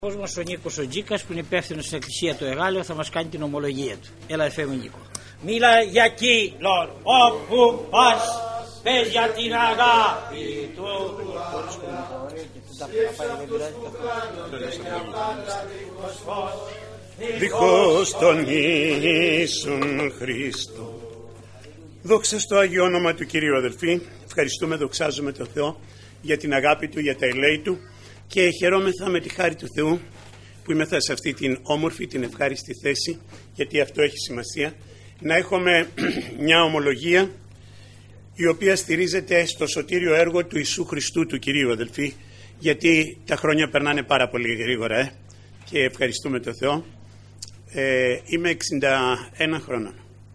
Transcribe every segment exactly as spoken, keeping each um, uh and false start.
Ο κόσμος ο Νίκος ο Τζίκας, που είναι υπεύθυνος στην Εκκλησία του Εγάλεο, θα μας κάνει την ομολογία του. Έλα, εφέ μου, Νίκο. Μίλα για κύλον όπου πας, πες για την αγάπη του. Δίχως τον Ιησούν Χριστό. Δόξα στο Άγιο όνομα του Κυρίου, αδελφοί. Ευχαριστούμε, δοξάζουμε τον Θεό για την αγάπη Του, για τα ελέη Του, και χαιρόμεθα με τη χάρη του Θεού που είμαστε σε αυτή την όμορφη, την ευχάριστη θέση, γιατί αυτό έχει σημασία, να έχουμε μια ομολογία η οποία στηρίζεται στο σωτήριο έργο του Ιησού Χριστού, του Κυρίου, αδελφοί, γιατί τα χρόνια περνάνε πάρα πολύ γρήγορα ε, και ευχαριστούμε τον Θεό. Ε, είμαι εξήντα ένα χρόνων.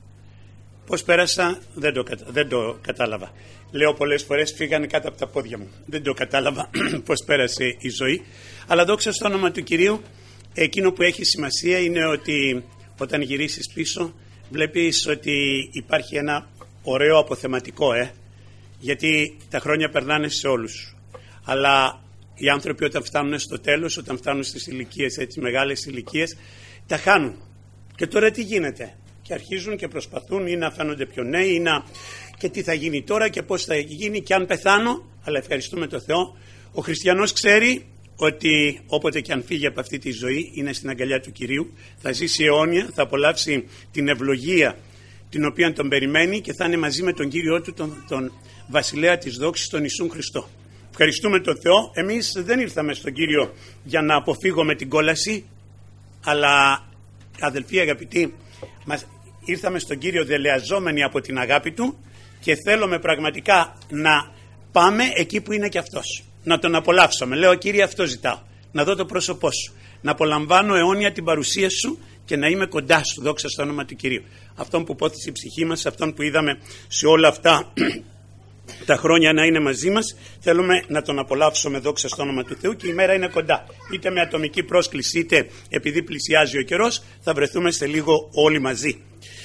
Πώς πέρασα δεν το, δεν το κατάλαβα. Λέω πολλές φορές φύγανε κάτω από τα πόδια μου. Δεν το κατάλαβα πώς πέρασε η ζωή. Αλλά δόξα στο όνομα του Κυρίου, εκείνο που έχει σημασία είναι ότι όταν γυρίσεις πίσω βλέπεις ότι υπάρχει ένα ωραίο αποθεματικό ε, γιατί τα χρόνια περνάνε σε όλους. Αλλά οι άνθρωποι όταν φτάνουν στο τέλος, όταν φτάνουν στις ηλικίες, έτσι μεγάλες ηλικίες, τα χάνουν. Και τώρα τι γίνεται? Και αρχίζουν και προσπαθούν ή να φαίνονται πιο νέοι ή να... και τι θα γίνει τώρα και πώς θα γίνει και αν πεθάνω. Αλλά ευχαριστούμε τον Θεό, ο χριστιανός ξέρει ότι όποτε και αν φύγει από αυτή τη ζωή είναι στην αγκαλιά του Κυρίου, θα ζήσει αιώνια, θα απολαύσει την ευλογία την οποία τον περιμένει και θα είναι μαζί με τον Κύριό του, τον, τον βασιλέα της δόξης, τον Ιησούν Χριστό. Ευχαριστούμε τον Θεό. Εμείς δεν ήρθαμε στον Κύριο για να αποφύγουμε την κόλαση, αλλά αδελφοί αγαπητοί, μας ήρθαμε στον Κύριο δελεαζόμενοι από την αγάπη Του και θέλουμε πραγματικά να πάμε εκεί που είναι και Αυτός. Να Τον απολαύσουμε. Λέω, Κύριε, αυτό ζητάω. Να δω το πρόσωπό Σου. Να απολαμβάνω αιώνια την παρουσία Σου και να είμαι κοντά Σου. Δόξα στο όνομα του Κυρίου. Αυτόν που πόθησε η ψυχή μας, αυτόν που είδαμε σε όλα αυτά τα χρόνια να είναι μαζί μας, θέλουμε να Τον απολαύσουμε, δόξα στο όνομα του Θεού, και η μέρα είναι κοντά. Είτε με ατομική πρόσκληση, είτε επειδή πλησιάζει ο καιρός, θα βρεθούμε σε λίγο όλοι μαζί.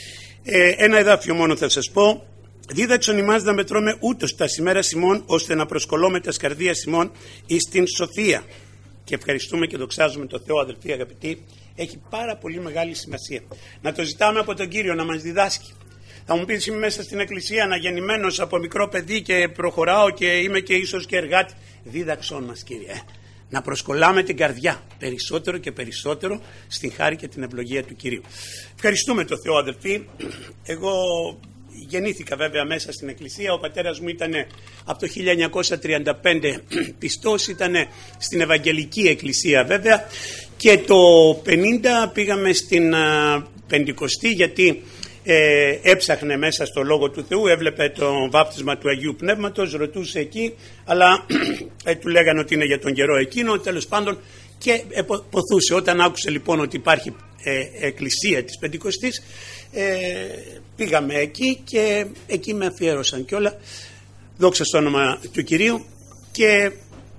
Ε, ένα εδάφιο μόνο θα σας πω. Δίδαξον ημάς να μετρώμε ούτως τα σημέρα ημών, ώστε να προσκολώμε τα σκαρδία ημών εις την σοφία. Και ευχαριστούμε και δοξάζουμε τον Θεό, αδελφοί αγαπητοί. Έχει πάρα πολύ μεγάλη σημασία να το ζητάμε από τον Κύριο να μας διδάσκει. Θα μου πεις, είμαι μέσα στην εκκλησία αναγεννημένος από μικρό παιδί και προχωράω και είμαι και ίσως και εργάτη. Δίδαξόν μας, Κύριε, να προσκολάμε την καρδιά περισσότερο και περισσότερο στην χάρη και την ευλογία του Κυρίου. Ευχαριστούμε τον Θεό, αδελφοί. Εγώ γεννήθηκα βέβαια μέσα στην εκκλησία. Ο πατέρας μου ήταν από το χίλια εννιακόσια τριάντα πέντε πιστός, ήταν στην Ευαγγελική Εκκλησία βέβαια, και το πενήντα πήγαμε στην uh, Πεντηκοστή, γιατί ε, έψαχνε μέσα στο Λόγο του Θεού, έβλεπε το βάπτισμα του Αγίου Πνεύματος, ρωτούσε εκεί, αλλά ε, του λέγανε ότι είναι για τον καιρό εκείνο, τέλος πάντων, και ποθούσε. Όταν άκουσε λοιπόν ότι υπάρχει ε, εκκλησία της Πεντηκοστής, ε, πήγαμε εκεί και εκεί με αφιέρωσαν και όλα, δόξα στο όνομα του Κυρίου. Και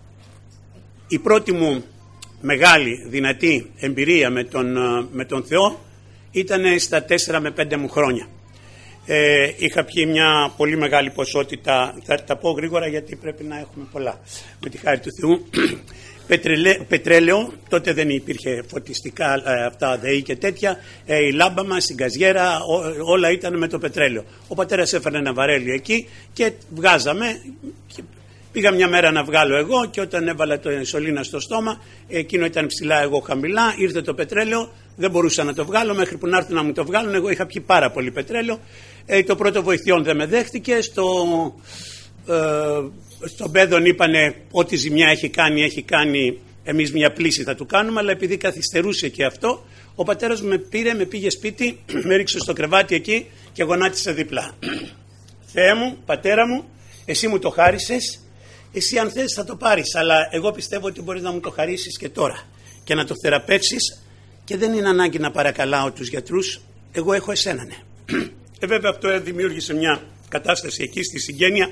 η πρώτη μου μεγάλη δυνατή εμπειρία με τον, με τον Θεό ήταν στα τέσσερα με πέντε μου χρόνια. Ε, είχα πιει μια πολύ μεγάλη ποσότητα, θα τα πω γρήγορα γιατί πρέπει να έχουμε πολλά, με τη χάρη του Θεού. Πετρελαί, πετρέλαιο, τότε δεν υπήρχε φωτιστικά ε, αυτά ΔΕΗ και τέτοια, ε, η λάμπα μας, η γκαζιέρα, ό, όλα ήταν με το πετρέλαιο. Ο πατέρας έφερε ένα βαρέλι εκεί και βγάζαμε. Πήγα μια μέρα να βγάλω εγώ και όταν έβαλα το ενσωλίνα στο στόμα, εκείνο ήταν ψηλά, εγώ χαμηλά, ήρθε το πετρέλαιο, δεν μπορούσα να το βγάλω μέχρι που να έρθουν να μου το βγάλουν. Εγώ είχα πιει πάρα πολύ πετρέλαιο, ε, το πρώτο βοηθειόν δεν με δέχτηκε, στο... Ε, στον παιδόν είπανε ό,τι ζημιά έχει κάνει, έχει κάνει, εμείς μια πλήση θα του κάνουμε, αλλά επειδή καθυστερούσε και αυτό, ο πατέρας μου με πήρε, με πήγε σπίτι, με ρίξε στο κρεβάτι εκεί και γονάτισε δίπλα. Θεέ μου, πατέρα μου, εσύ μου το χάρισες, εσύ αν θες θα το πάρεις, αλλά εγώ πιστεύω ότι μπορείς να μου το χαρίσεις και τώρα και να το θεραπεύσεις, και δεν είναι ανάγκη να παρακαλάω τους γιατρούς, εγώ έχω εσένα, ναι. Ε, βέβαια αυτό δημιούργησε μια κατάσταση εκεί στη συγγένεια,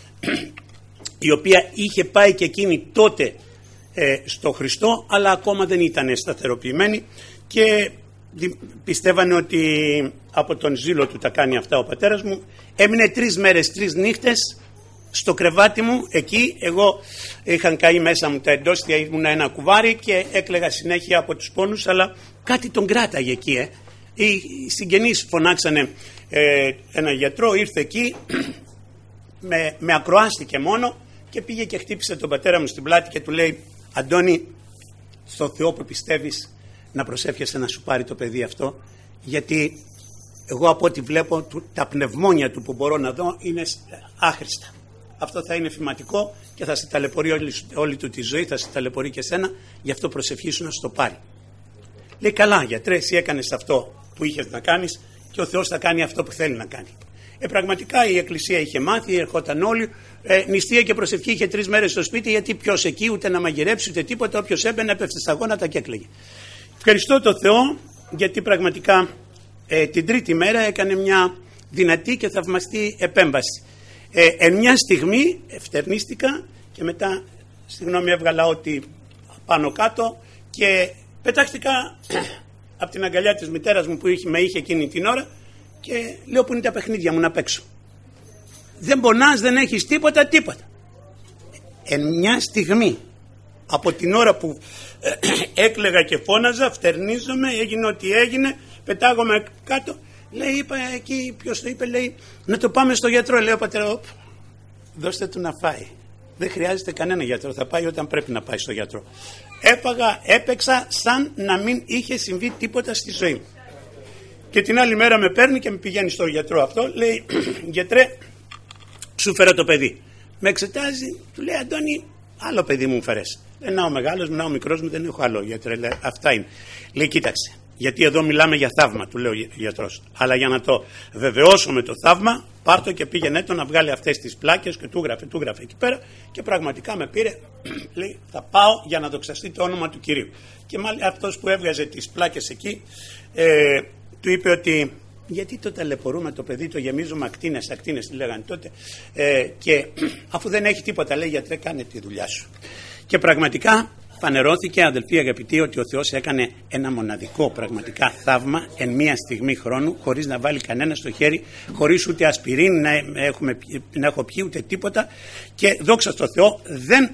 η οποία είχε πάει και εκείνη τότε ε, στο Χριστό, αλλά ακόμα δεν ήταν σταθεροποιημένη και πιστεύανε ότι από τον ζήλο του τα κάνει αυτά ο πατέρας μου. Έμεινε τρεις μέρες, τρεις νύχτες στο κρεβάτι μου εκεί, εγώ είχαν καεί μέσα μου τα εντόστια, ήμουν ένα κουβάρι και έκλαιγα συνέχεια από τους πόνους, αλλά κάτι τον κράταγε εκεί. Ε. Οι συγγενείς φωνάξανε ε, ένα γιατρό, ήρθε εκεί, με, με ακροάστηκε μόνο και πήγε και χτύπησε τον πατέρα μου στην πλάτη και του λέει: Αντώνη, στο Θεό που πιστεύεις να προσεύχεσαι να σου πάρει το παιδί αυτό, γιατί εγώ από ό,τι βλέπω τα πνευμόνια του που μπορώ να δω είναι άχρηστα. Αυτό θα είναι φυματικό και θα σε ταλαιπωρεί όλη, όλη του τη ζωή, θα σε ταλαιπωρεί και σένα, γι' αυτό προσευχήσου να σου το πάρει. Λέει: καλά γιατρέ, εσύ έκανες αυτό που είχες να κάνεις και ο Θεός θα κάνει αυτό που θέλει να κάνει. Ε, πραγματικά η εκκλησία είχε μάθει, ερχόταν όλοι, ε, νηστεία και προσευχή, είχε τρεις μέρες στο σπίτι, γιατί ποιος εκεί ούτε να μαγειρέψει ούτε τίποτα, όποιος έμπαινε έπεφτε στα γόνατα και έκλαιγε. Ευχαριστώ τον Θεό, γιατί πραγματικά ε, την τρίτη μέρα έκανε μια δυνατή και θαυμαστή επέμβαση. Ε, εν μια στιγμή ευτερνίστηκα και μετά, συγγνώμη, έβγαλα ό,τι πάνω κάτω και πετάχτηκα από την αγκαλιά της μητέρας μου που είχε, με είχε εκείνη την ώρα και λέω: που είναι τα παιχνίδια μου να παίξω. Δεν πονάς, δεν έχεις τίποτα, τίποτα. Εν μια στιγμή, από την ώρα που έκλαιγα και φώναζα, φτερνίζομαι, έγινε ό,τι έγινε, πετάγομαι κάτω. Λέει, είπα εκεί, ποιος το είπε, λέει, να το πάμε στο γιατρό. Λέει ο πατέρα: δώστε του να φάει. Δεν χρειάζεται κανένα γιατρό, θα πάει όταν πρέπει να πάει στο γιατρό. Έπαγα, έπαιξα σαν να μην είχε συμβεί τίποτα στη ζωή μου. Και την άλλη μέρα με παίρνει και με πηγαίνει στο γιατρό αυτό, λέει: γιατρέ, σου φέρα το παιδί. Με εξετάζει, του λέει: Αντώνη, άλλο παιδί μου φέρες. Λέει: να ο μεγάλος μου, να ο μικρός μου, δεν έχω άλλο. Γιατρέ, λέει, αυτά είναι. Λέει: κοίταξε, γιατί εδώ μιλάμε για θαύμα, του λέει ο γιατρός. Αλλά για να το βεβαιώσουμε το θαύμα, πάρτο και πήγαινε το να βγάλει αυτές τις πλάκες και του γράφε, του γράφε εκεί πέρα. Και πραγματικά με πήρε, λέει: θα πάω για να δοξαστεί το όνομα του Κυρίου. Και μάλιστα αυτός που έβγαζε τις πλάκες εκεί, ε, του είπε ότι γιατί το ταλαιπωρούμε το παιδί, το γεμίζουμε ακτίνες, ακτίνες τι λέγανε τότε, ε, και αφού δεν έχει τίποτα, λέει, γιατρέ, κάνε τη δουλειά σου. Και πραγματικά φανερώθηκε, αδελφοί αγαπητοί, ότι ο Θεός έκανε ένα μοναδικό πραγματικά θαύμα εν μία στιγμή χρόνου, χωρίς να βάλει κανένα στο χέρι, χωρίς ούτε ασπιρίνη να, έχουμε, να έχω πιει ούτε τίποτα. Και δόξα στο Θεό, δεν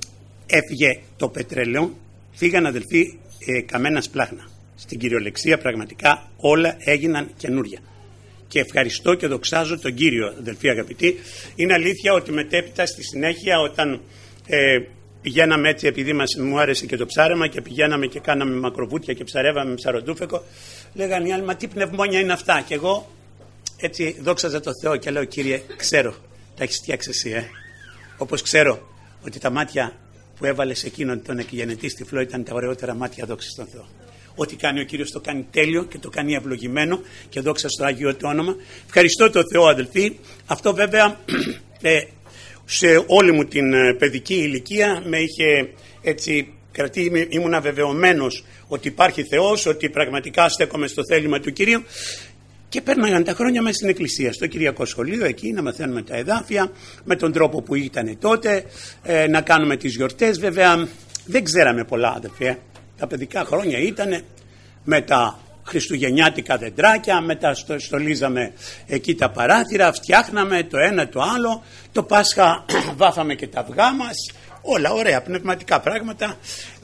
έφυγε το πετρέλαιο, φύγαν, αδελφοί, ε, καμένα σπλάχνα. Στην κυριολεξία πραγματικά όλα έγιναν καινούρια. Και ευχαριστώ και δοξάζω τον Κύριο, αδελφοί αγαπητοί. Είναι αλήθεια ότι μετέπειτα στη συνέχεια, όταν ε, πηγαίναμε έτσι, επειδή μας, μου άρεσε και το ψάρεμα και πηγαίναμε και κάναμε μακροβούτια και ψαρεύαμε με ψαροντούφεκο, λέγανε οι άλλοι: μα τι πνευμόνια είναι αυτά. Και εγώ έτσι δόξαζα τον Θεό και λέω: Κύριε, ξέρω, τα έχεις φτιάξει εσύ, ε. Όπως ξέρω ότι τα μάτια που έβαλες εκείνον τον εκγενετή τυφλό ήταν τα ωραιότερα μάτια, δόξα στον Θεό. Ό,τι κάνει ο Κύριος το κάνει τέλειο και το κάνει ευλογημένο και δόξα στο Άγιο του όνομα. Ευχαριστώ τον Θεό, αδελφοί. Αυτό βέβαια ε, σε όλη μου την παιδική ηλικία με είχε έτσι κρατεί, ήμουν αβεβαιωμένος ότι υπάρχει Θεός, ότι πραγματικά στέκομαι στο θέλημα του Κυρίου. Και πέρναγαν τα χρόνια μέσα στην εκκλησία, στο Κυριακό Σχολείο, εκεί να μαθαίνουμε τα εδάφια, με τον τρόπο που ήταν τότε, ε, να κάνουμε τις γιορτές. Βέβαια δεν ξέραμε πολλά, αδελφοί. Τα παιδικά χρόνια ήταν με τα χριστουγεννιάτικα δεντράκια, μετά στο, στολίζαμε εκεί τα παράθυρα, φτιάχναμε το ένα το άλλο, το Πάσχα βάφαμε και τα αυγά μας, όλα ωραία, πνευματικά πράγματα,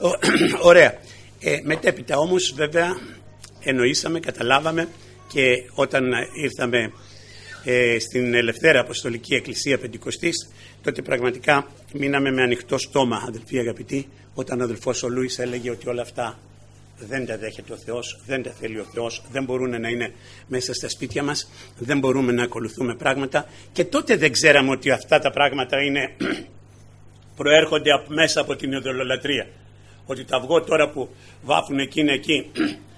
ωραία. Ε, μετέπειτα όμως βέβαια εννοήσαμε, καταλάβαμε, και όταν ήρθαμε ε, στην Ελευθέρα Αποστολική Εκκλησία Πεντηκοστής, τότε πραγματικά μείναμε με ανοιχτό στόμα, αδελφοί αγαπητοί, όταν ο αδελφός ο Λούις έλεγε ότι όλα αυτά δεν τα δέχεται ο Θεός, δεν τα θέλει ο Θεός, δεν μπορούν να είναι μέσα στα σπίτια μας, δεν μπορούμε να ακολουθούμε πράγματα. Και τότε δεν ξέραμε ότι αυτά τα πράγματα είναι, προέρχονται από, μέσα από την ειδωλολατρία. Ότι το αυγό τώρα που βάφουν εκείνη εκεί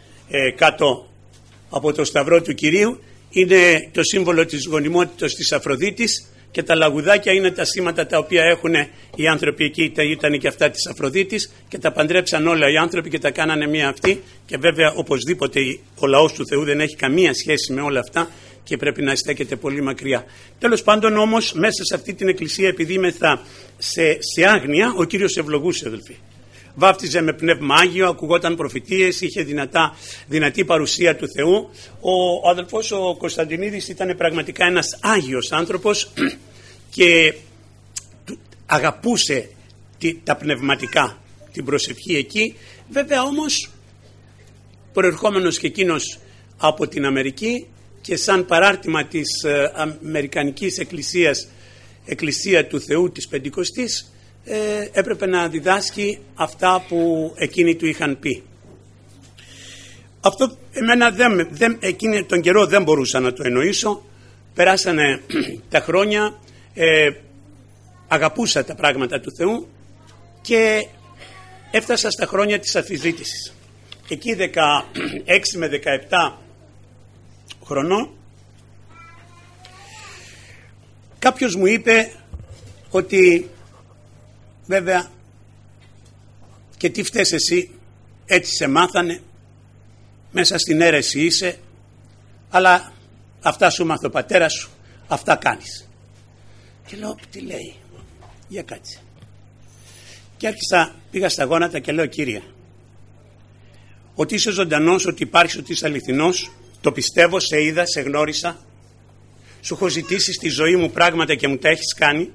ε, κάτω από το σταυρό του Κυρίου είναι το σύμβολο της γονιμότητας της Αφροδίτης, και τα λαγουδάκια είναι τα σήματα τα οποία έχουν οι άνθρωποι εκεί, ήταν και αυτά της Αφροδίτης, και τα παντρέψαν όλα οι άνθρωποι και τα κάνανε μία αυτή. Και βέβαια οπωσδήποτε ο λαός του Θεού δεν έχει καμία σχέση με όλα αυτά και πρέπει να στέκεται πολύ μακριά. Τέλος πάντων όμως, μέσα σε αυτή την εκκλησία, επειδή είμεθα σε, σε άγνοια, ο Κύριος ευλογούσε, αδελφοί. Βάφτιζε με πνεύμα Άγιο, ακουγόταν προφητείες, είχε δυνατά, δυνατή παρουσία του Θεού. Ο, ο αδελφός ο Κωνσταντινίδης ήταν πραγματικά ένας Άγιος άνθρωπος και αγαπούσε τα πνευματικά, την προσευχή εκεί. Βέβαια όμως προερχόμενος και εκείνος από την Αμερική και σαν παράρτημα της Αμερικανικής Εκκλησίας, Εκκλησία του Θεού της Πεντηκοστής, ε, έπρεπε να διδάσκει αυτά που εκείνοι του είχαν πει. Αυτό εμένα δεν, δεν, εκείνη τον καιρό δεν μπορούσα να το εννοήσω. Περάσανε τα χρόνια, ε, αγαπούσα τα πράγματα του Θεού και έφτασα στα χρόνια της αμφισβήτησης. Εκεί δεκαέξι με δεκαεπτά χρονών κάποιος μου είπε ότι βέβαια και τι φταίς εσύ, έτσι σε μάθανε, μέσα στην αίρεση είσαι, αλλά αυτά σου μάθε ο πατέρας σου, αυτά κάνεις. Και λέω τι λέει, για κάτσε. Και άρχισα, πήγα στα γόνατα και λέω Κύριε, ότι είσαι ζωντανός, ότι υπάρχεις, ότι είσαι αληθινός, το πιστεύω, σε είδα, σε γνώρισα, σου έχω ζητήσει στη ζωή μου πράγματα και μου τα έχεις κάνει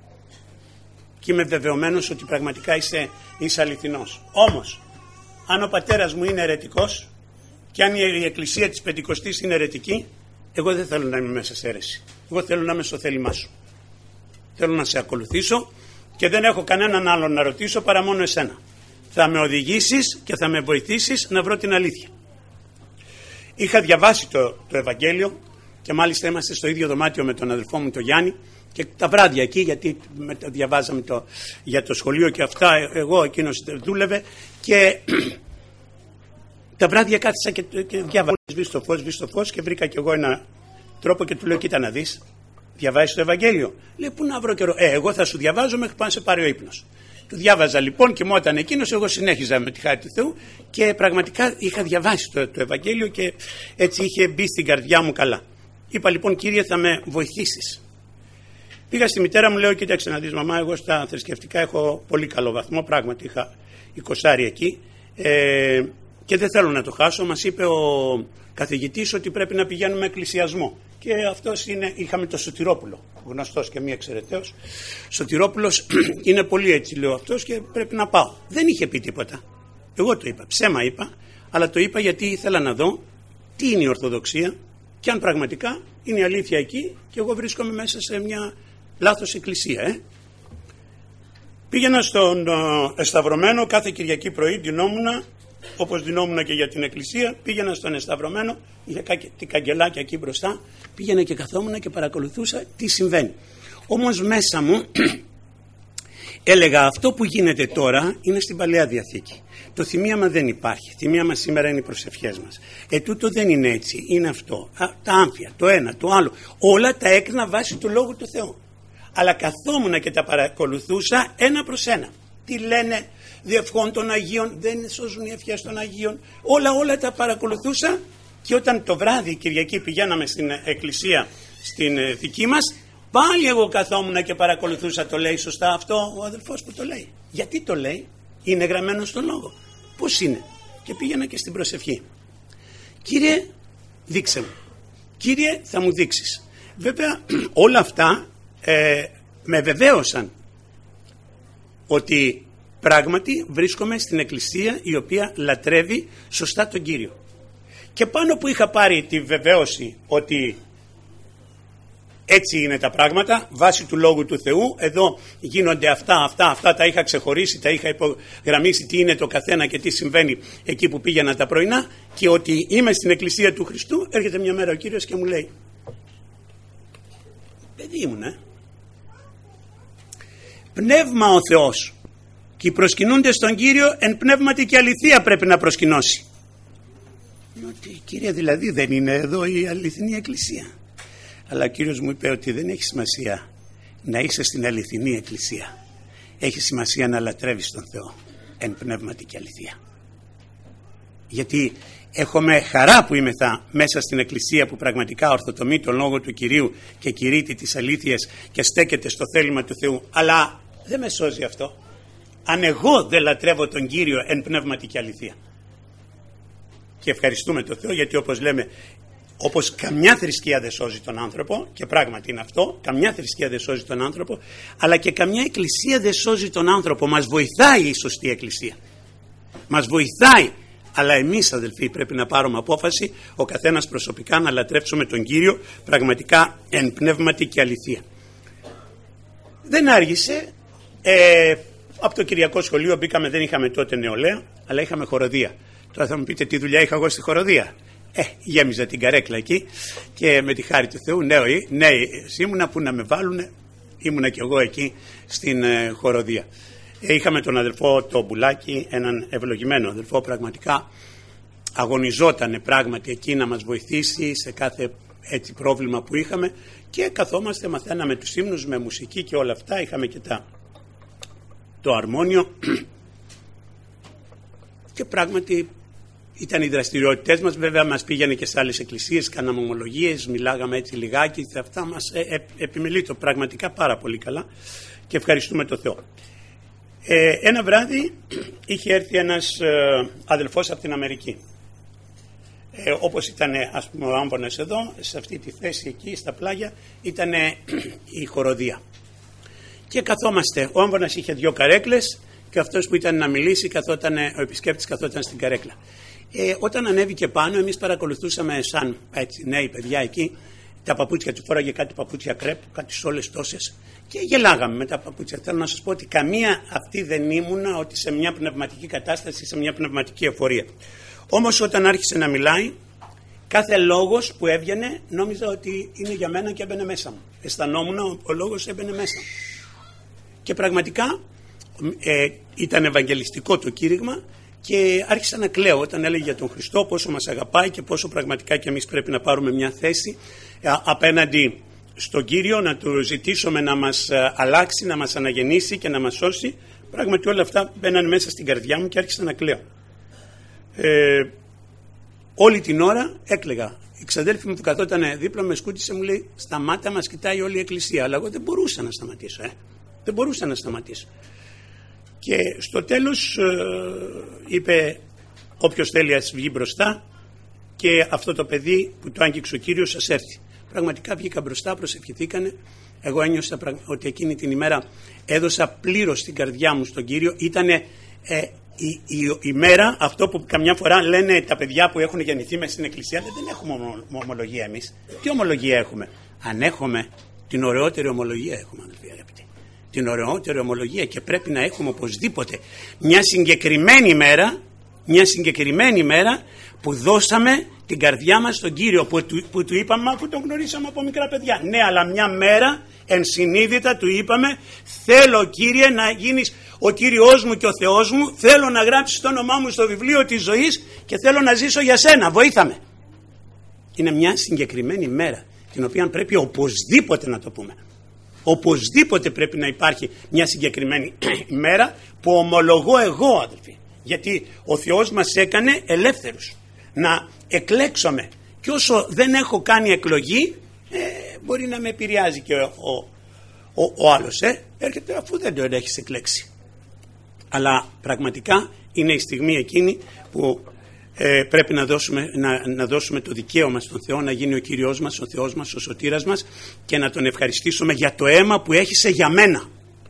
και είμαι βεβαιωμένος ότι πραγματικά είσαι, είσαι αληθινός. Όμως, αν ο πατέρας μου είναι αιρετικός και αν η εκκλησία της Πεντηκοστής είναι αιρετική, εγώ δεν θέλω να είμαι μέσα σε αίρεση. Εγώ θέλω να είμαι στο θέλημά σου. Θέλω να σε ακολουθήσω και δεν έχω κανέναν άλλον να ρωτήσω παρά μόνο εσένα. Θα με οδηγήσεις και θα με βοηθήσεις να βρω την αλήθεια. Είχα διαβάσει το, το Ευαγγέλιο και μάλιστα είμαστε στο ίδιο δωμάτιο με τον αδελφό μου τον Γιάννη και τα βράδια εκεί, γιατί διαβάζαμε το, για το σχολείο και αυτά, εγώ εκείνος δούλευε και τα βράδια κάθισα και, και διάβαζα. Σβήσει το φως, σβήσει το φως και βρήκα κι εγώ ένα τρόπο και του λέω κοίτα να δεις, διαβάζεις το Ευαγγέλιο. Λέει πού να βρω καιρό, ε εγώ θα σου διαβάζω μέχρι που να σε πάρει ο ύπνος. Του διάβαζα λοιπόν, κοιμόταν εκείνος, εγώ συνέχιζα με τη χάρη του Θεού και πραγματικά είχα διαβάσει το, το Ευαγγέλιο και έτσι είχε μπει στην καρδιά μου καλά. Είπα λοιπόν Κύριε θα με βοηθήσεις. Πήγα στη μητέρα μου, λέω κοίταξε να δεις μαμά, εγώ στα θρησκευτικά έχω πολύ καλό βαθμό, πράγματι είχα εικοσάρι εκεί ε, και δεν θέλω να το χάσω. Μας είπε ο καθηγητής ότι πρέπει να πηγαίνουμε εκκλησιασμό και αυτός είναι, είχαμε το Σωτηρόπουλο, γνωστός και μη εξαιρεταίος. Σωτηρόπουλος είναι πολύ έτσι λέω αυτός και πρέπει να πάω. Δεν είχε πει τίποτα, εγώ το είπα, ψέμα είπα, αλλά το είπα γιατί ήθελα να δω τι είναι η Ορθοδοξία και αν πραγματικά είναι η αλήθεια εκεί και εγώ βρίσκομαι μέσα σε μια λάθος εκκλησία. Ε. Πήγαινα στον Εσταυρωμένο κάθε Κυριακή πρωί, ντυνόμουνα, όπως ντυνόμουνα και για την εκκλησία, πήγαινα στον Εσταυρωμένο, είχε κάτι καγκελάκια εκεί μπροστά, πήγαινα και καθόμουνα και παρακολουθούσα τι συμβαίνει. Όμως μέσα μου έλεγα αυτό που γίνεται τώρα είναι στην Παλαιά Διαθήκη. Το θυμίαμα δεν υπάρχει. Θυμίαμα σήμερα είναι οι προσευχές μας. Ε, τούτο δεν είναι έτσι. Είναι αυτό. Α, τα άμφια, το ένα, το άλλο. Όλα τα έκρινα βάσει του Λόγου του Θεού. Αλλά καθόμουνα και τα παρακολουθούσα ένα προς ένα. Τι λένε διευχών των Αγίων, δεν σώζουν οι ευχές των Αγίων. Όλα, όλα τα παρακολουθούσα και όταν το βράδυ Κυριακή πηγαίναμε στην εκκλησία, στην δική μας, πάλι εγώ καθόμουνα και παρακολουθούσα. Το λέει σωστά αυτό ο αδελφός που το λέει. Γιατί το λέει, είναι γραμμένο στον Λόγο. Πώς είναι. Και πήγαινα και στην προσευχή. Κύριε, δείξε μου. Κύριε, θα μου δείξεις. Βέβαια όλα αυτά ε, με βεβαίωσαν ότι πράγματι βρίσκομαι στην εκκλησία η οποία λατρεύει σωστά τον Κύριο. Και πάνω που είχα πάρει τη βεβαίωση ότι έτσι είναι τα πράγματα, βάσει του Λόγου του Θεού, εδώ γίνονται αυτά, αυτά, αυτά, τα είχα ξεχωρίσει, τα είχα υπογραμμίσει τι είναι το καθένα και τι συμβαίνει εκεί που πήγαινα τα πρωινά και ότι είμαι στην εκκλησία του Χριστού, έρχεται μια μέρα ο Κύριος και μου λέει παιδί μου, ναι, πνεύμα ο Θεός και οι προσκυνούντες στον Κύριο εν πνεύματι και αληθεία πρέπει να προσκυνώσει. Ότι Κύριε δηλαδή δεν είναι εδώ η αληθινή εκκλησία. Αλλά ο Κύριος μου είπε ότι δεν έχει σημασία να είσαι στην αληθινή εκκλησία. Έχει σημασία να λατρεύεις τον Θεό εν πνεύματι και αληθεία. Γιατί έχουμε χαρά που είμαι θα μέσα στην εκκλησία που πραγματικά ορθοτομεί τον Λόγο του Κυρίου και κηρύττει τις αλήθειες και στέκεται στο θέλημα του Θεού. Αλλά δεν με σώζει αυτό αν εγώ δεν λατρεύω τον Κύριο εν πνεύματι και αληθεία. Και ευχαριστούμε τον Θεό γιατί όπως λέμε όπως καμιά θρησκεία δεν σώζει τον άνθρωπο, και πράγματι είναι αυτό, καμιά θρησκεία δεν σώζει τον άνθρωπο, αλλά και καμιά εκκλησία δεν σώζει τον άνθρωπο. Μας βοηθάει η σωστή εκκλησία. Μας βοηθάει. Αλλά εμείς, αδελφοί, πρέπει να πάρουμε απόφαση, ο καθένας προσωπικά, να λατρεύσουμε τον Κύριο πραγματικά εν πνεύματι και αληθεία. Δεν άργησε. Ε, από το Κυριακό σχολείο μπήκαμε, δεν είχαμε τότε νεολαία, αλλά είχαμε χοροδία. Τώρα θα μου πείτε τι δουλειά είχα εγώ στη χοροδία. Ε, γέμιζα την καρέκλα εκεί και με τη χάρη του Θεού, νέοι, νέοι ήμουνα που να με βάλουνε, ήμουνα κι εγώ εκεί στην ε, χοροδία. Ε, είχαμε τον αδελφό το Μπουλάκη, έναν ευλογημένο αδελφό, πραγματικά αγωνιζότανε πράγματι εκεί να μας βοηθήσει σε κάθε έτσι πρόβλημα που είχαμε, και καθόμαστε, μαθαίναμε τους ύμνους με μουσική και όλα αυτά, είχαμε και τα, το αρμόνιο και πράγματι ήταν οι δραστηριότητες μας. Βέβαια μας πήγαινε και σε άλλες εκκλησίες, κάναμε ομολογίες, μιλάγαμε έτσι λιγάκι, αυτά μας ε, ε, επιμελείτο πραγματικά πάρα πολύ καλά και ευχαριστούμε τον Θεό. Ε, ένα βράδυ είχε έρθει ένας ε, αδελφός από την Αμερική. Ε, όπως ήταν, ας πούμε, ο Άμβονας εδώ, σε αυτή τη θέση εκεί στα πλάγια ήταν η χοροδία. Και καθόμαστε, ο Άμβονας είχε δύο καρέκλες και αυτός που ήταν να μιλήσει, καθόταν, ο επισκέπτης καθόταν στην καρέκλα. Ε, όταν ανέβηκε πάνω, εμείς παρακολουθούσαμε σαν έτσι, νέοι παιδιά εκεί, τα παπούτσια του, φόραγε κάτι παπούτσια κρέπ, κάτι σόλες τόσες, και γελάγαμε με τα παπούτσια. Θέλω να σας πω ότι καμία αυτή δεν ήμουνα ότι σε μια πνευματική κατάσταση, σε μια πνευματική εφορία. Όμως όταν άρχισε να μιλάει, κάθε λόγος που έβγαινε νόμιζα ότι είναι για μένα και έμπαινε μέσα μου. Αισθανόμουν ο λόγος έμπαινε μέσα μου. Και πραγματικά ε, ήταν ευαγγελιστικό το κήρυγμα και άρχισα να κλαίω όταν έλεγε για τον Χριστό, πόσο μας αγαπάει και πόσο πραγματικά και εμείς πρέπει να πάρουμε μια θέση ε, απέναντι στον Κύριο, να του ζητήσουμε να μας ε, αλλάξει, να μας αναγεννήσει και να μας σώσει. Πράγματι όλα αυτά μπαίναν μέσα στην καρδιά μου και άρχισα να κλαίω. Ε, όλη την ώρα έκλαιγα. Η ξαδέλφη μου που καθόταν δίπλα με σκούτισε, μου λέει σταμάτα, μας κοιτάει όλη η εκκλησία. Αλλά εγώ δεν μπορούσα να σταματήσω. Ε. Δεν μπορούσα να σταματήσω. Και στο τέλος ε, είπε όποιος θέλει ας βγει μπροστά και αυτό το παιδί που το άγγιξε ο Κύριος σας έρθει. Πραγματικά βγήκα μπροστά, προσευχηθήκανε. Εγώ ένιωσα ότι εκείνη την ημέρα έδωσα πλήρως την καρδιά μου στον Κύριο. Ήτανε ε, η, η, η μέρα, αυτό που καμιά φορά λένε τα παιδιά που έχουν γεννηθεί μέσα στην εκκλησία, δεν έχουμε ομολογία εμείς. Τι ομολογία έχουμε? Αν έχουμε την ωραιότερη ομολογία έχουμε, αδελφοί αγαπητοί. Την ωραιότερη ομολογία, και πρέπει να έχουμε οπωσδήποτε μια συγκεκριμένη μέρα, μια συγκεκριμένη μέρα που δώσαμε την καρδιά μας στον Κύριο, που του, που του είπαμε αφού τον γνωρίσαμε από μικρά παιδιά. Ναι, αλλά μια μέρα ενσυνείδητα του είπαμε θέλω Κύριε να γίνεις ο Κύριος μου και ο Θεός μου, θέλω να γράψεις το όνομά μου στο βιβλίο της ζωής και θέλω να ζήσω για σένα, βοήθαμε. Είναι μια συγκεκριμένη μέρα την οποία πρέπει οπωσδήποτε να το πούμε. Οπωσδήποτε πρέπει να υπάρχει μια συγκεκριμένη μέρα που ομολογώ εγώ, αδελφοί, γιατί ο Θεός μας έκανε ελεύθερους να εκλέξουμε, και όσο δεν έχω κάνει εκλογή ε, μπορεί να με επηρεάζει και ο, ο, ο, ο άλλος ε, έρχεται αφού δεν τον έχεις εκλέξει. Αλλά πραγματικά είναι η στιγμή εκείνη που ε, πρέπει να δώσουμε, να, να δώσουμε το δικαίωμα στον Θεό να γίνει ο Κύριος μας, ο Θεός μας, ο σωτήρας μας, και να τον ευχαριστήσουμε για το αίμα που έχισε για μένα.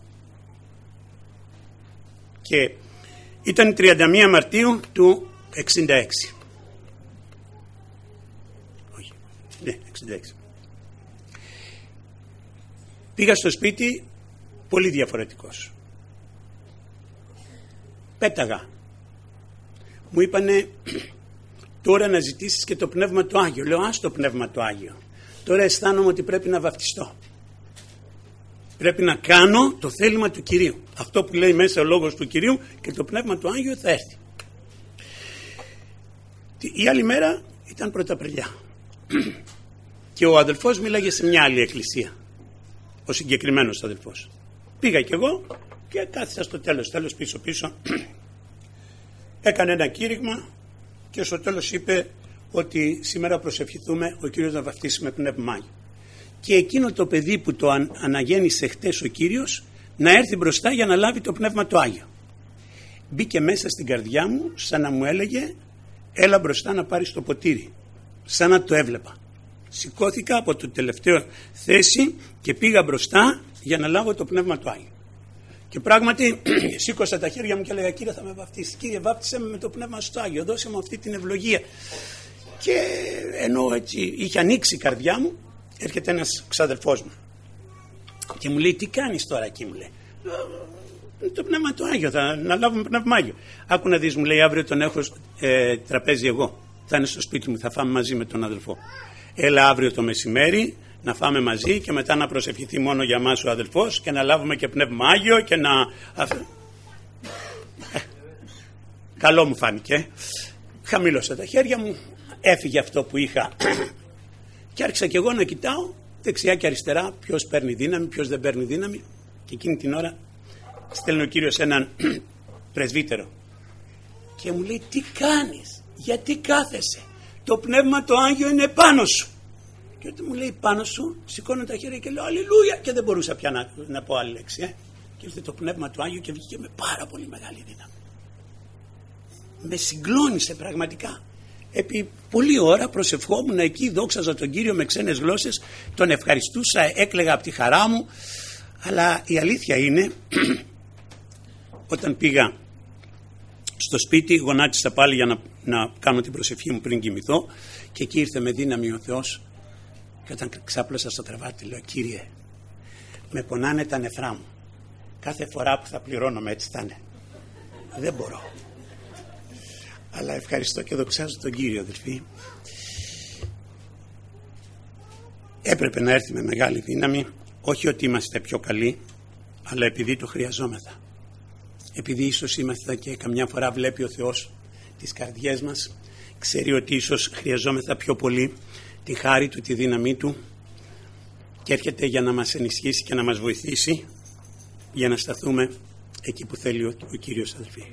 Και ήταν τριάντα μία Μαρτίου του εξήντα έξι. Όχι, ναι, εξήντα έξι. Πήγα στο σπίτι πολύ διαφορετικός. Πέταγα. Μου είπανε τώρα να ζητήσεις και το Πνεύμα του Άγιο. Λέω ας το Πνεύμα του Άγιο. Τώρα αισθάνομαι ότι πρέπει να βαφτιστώ. Πρέπει να κάνω το θέλημα του Κυρίου. Αυτό που λέει μέσα ο λόγος του Κυρίου, και το Πνεύμα του Άγιο θα έρθει. Η άλλη μέρα ήταν Πρωταπριλιά. Και ο αδελφός μίλαγε σε μια άλλη εκκλησία. Ο συγκεκριμένος αδελφός. Πήγα κι εγώ και κάθισα στο τέλος, τέλος πίσω πίσω. Έκανε ένα κήρυγμα και στο τέλος είπε ότι σήμερα προσευχηθούμε ο Κύριος να βαφτίσει με Πνεύμα Άγιο. Και εκείνο το παιδί που το αναγέννησε χτες ο Κύριος να έρθει μπροστά για να λάβει το Πνεύμα το Άγιο. Μπήκε μέσα στην καρδιά μου σαν να μου έλεγε έλα μπροστά να πάρεις το ποτήρι. Σαν να το έβλεπα. Σηκώθηκα από το τελευταίο θέση και πήγα μπροστά για να λάβω το Πνεύμα του Άγιου. Και πράγματι σήκωσα τα χέρια μου και έλεγα: Κύριε, θα με βαπτίσει. Κύριε, βάπτισε με με το Πνεύμα του Άγιο. Δώσε μου αυτή την ευλογία. Και ενώ έτσι είχε ανοίξει η καρδιά μου, έρχεται ένας ξαδελφός μου και μου λέει: Τι κάνεις τώρα εκεί, μου λέει. Το Πνεύμα του Άγιο, θα να λάβουμε Πνεύμα Άγιο. Άκου να δεις, μου λέει: Αύριο τον έχω ε, τραπέζι εγώ. Θα είναι στο σπίτι μου, θα φάμε μαζί με τον αδελφό. Έλα αύριο το μεσημέρι να φάμε μαζί και μετά να προσευχηθεί μόνο για μας ο αδελφός και να λάβουμε και Πνεύμα Άγιο και να... Ε, καλό μου φάνηκε. Χαμήλωσα τα χέρια μου, έφυγε αυτό που είχα και άρχισα και εγώ να κοιτάω δεξιά και αριστερά ποιος παίρνει δύναμη, ποιος δεν παίρνει δύναμη. Και εκείνη την ώρα στέλνει ο Κύριος έναν πρεσβύτερο και μου λέει: Τι κάνεις, γιατί κάθεσαι, το Πνεύμα το Άγιο είναι πάνω σου. Και όταν μου λέει πάνω σου, σηκώνω τα χέρια και λέω Αλληλούια, και δεν μπορούσα πια να, να πω άλλη λέξη. Ε. Και ήρθε το Πνεύμα του Άγιο και βγήκε με πάρα πολύ μεγάλη δύναμη. Με συγκλώνησε πραγματικά. Επί πολλή ώρα προσευχόμουν εκεί, δόξαζα τον Κύριο με ξένες γλώσσες, τον ευχαριστούσα, έκλαιγα από τη χαρά μου. Αλλά η αλήθεια είναι, όταν πήγα στο σπίτι, γονάτισα πάλι για να, να κάνω την προσευχή μου πριν κοιμηθώ, και εκεί ήρθε με δύναμη ο Θεός. Και όταν ξάπλωσα στο κρεβάτι, λέω: Κύριε, με πονάνε τα νεφρά μου. Κάθε φορά που θα πληρώνομαι έτσι θα είναι. Δεν μπορώ. Αλλά ευχαριστώ και δοξάζω τον Κύριο, αδελφοί. Έπρεπε να έρθει με μεγάλη δύναμη, όχι ότι είμαστε πιο καλοί, αλλά επειδή το χρειαζόμεθα. Επειδή ίσως είμαστε και καμιά φορά βλέπει ο Θεός τις καρδιές μας, ξέρει ότι ίσως χρειαζόμεθα πιο πολύ τη χάρη Του, τη δύναμή Του, και έρχεται για να μας ενισχύσει και να μας βοηθήσει για να σταθούμε εκεί που θέλει ο, ο Κύριος, αδελφοί.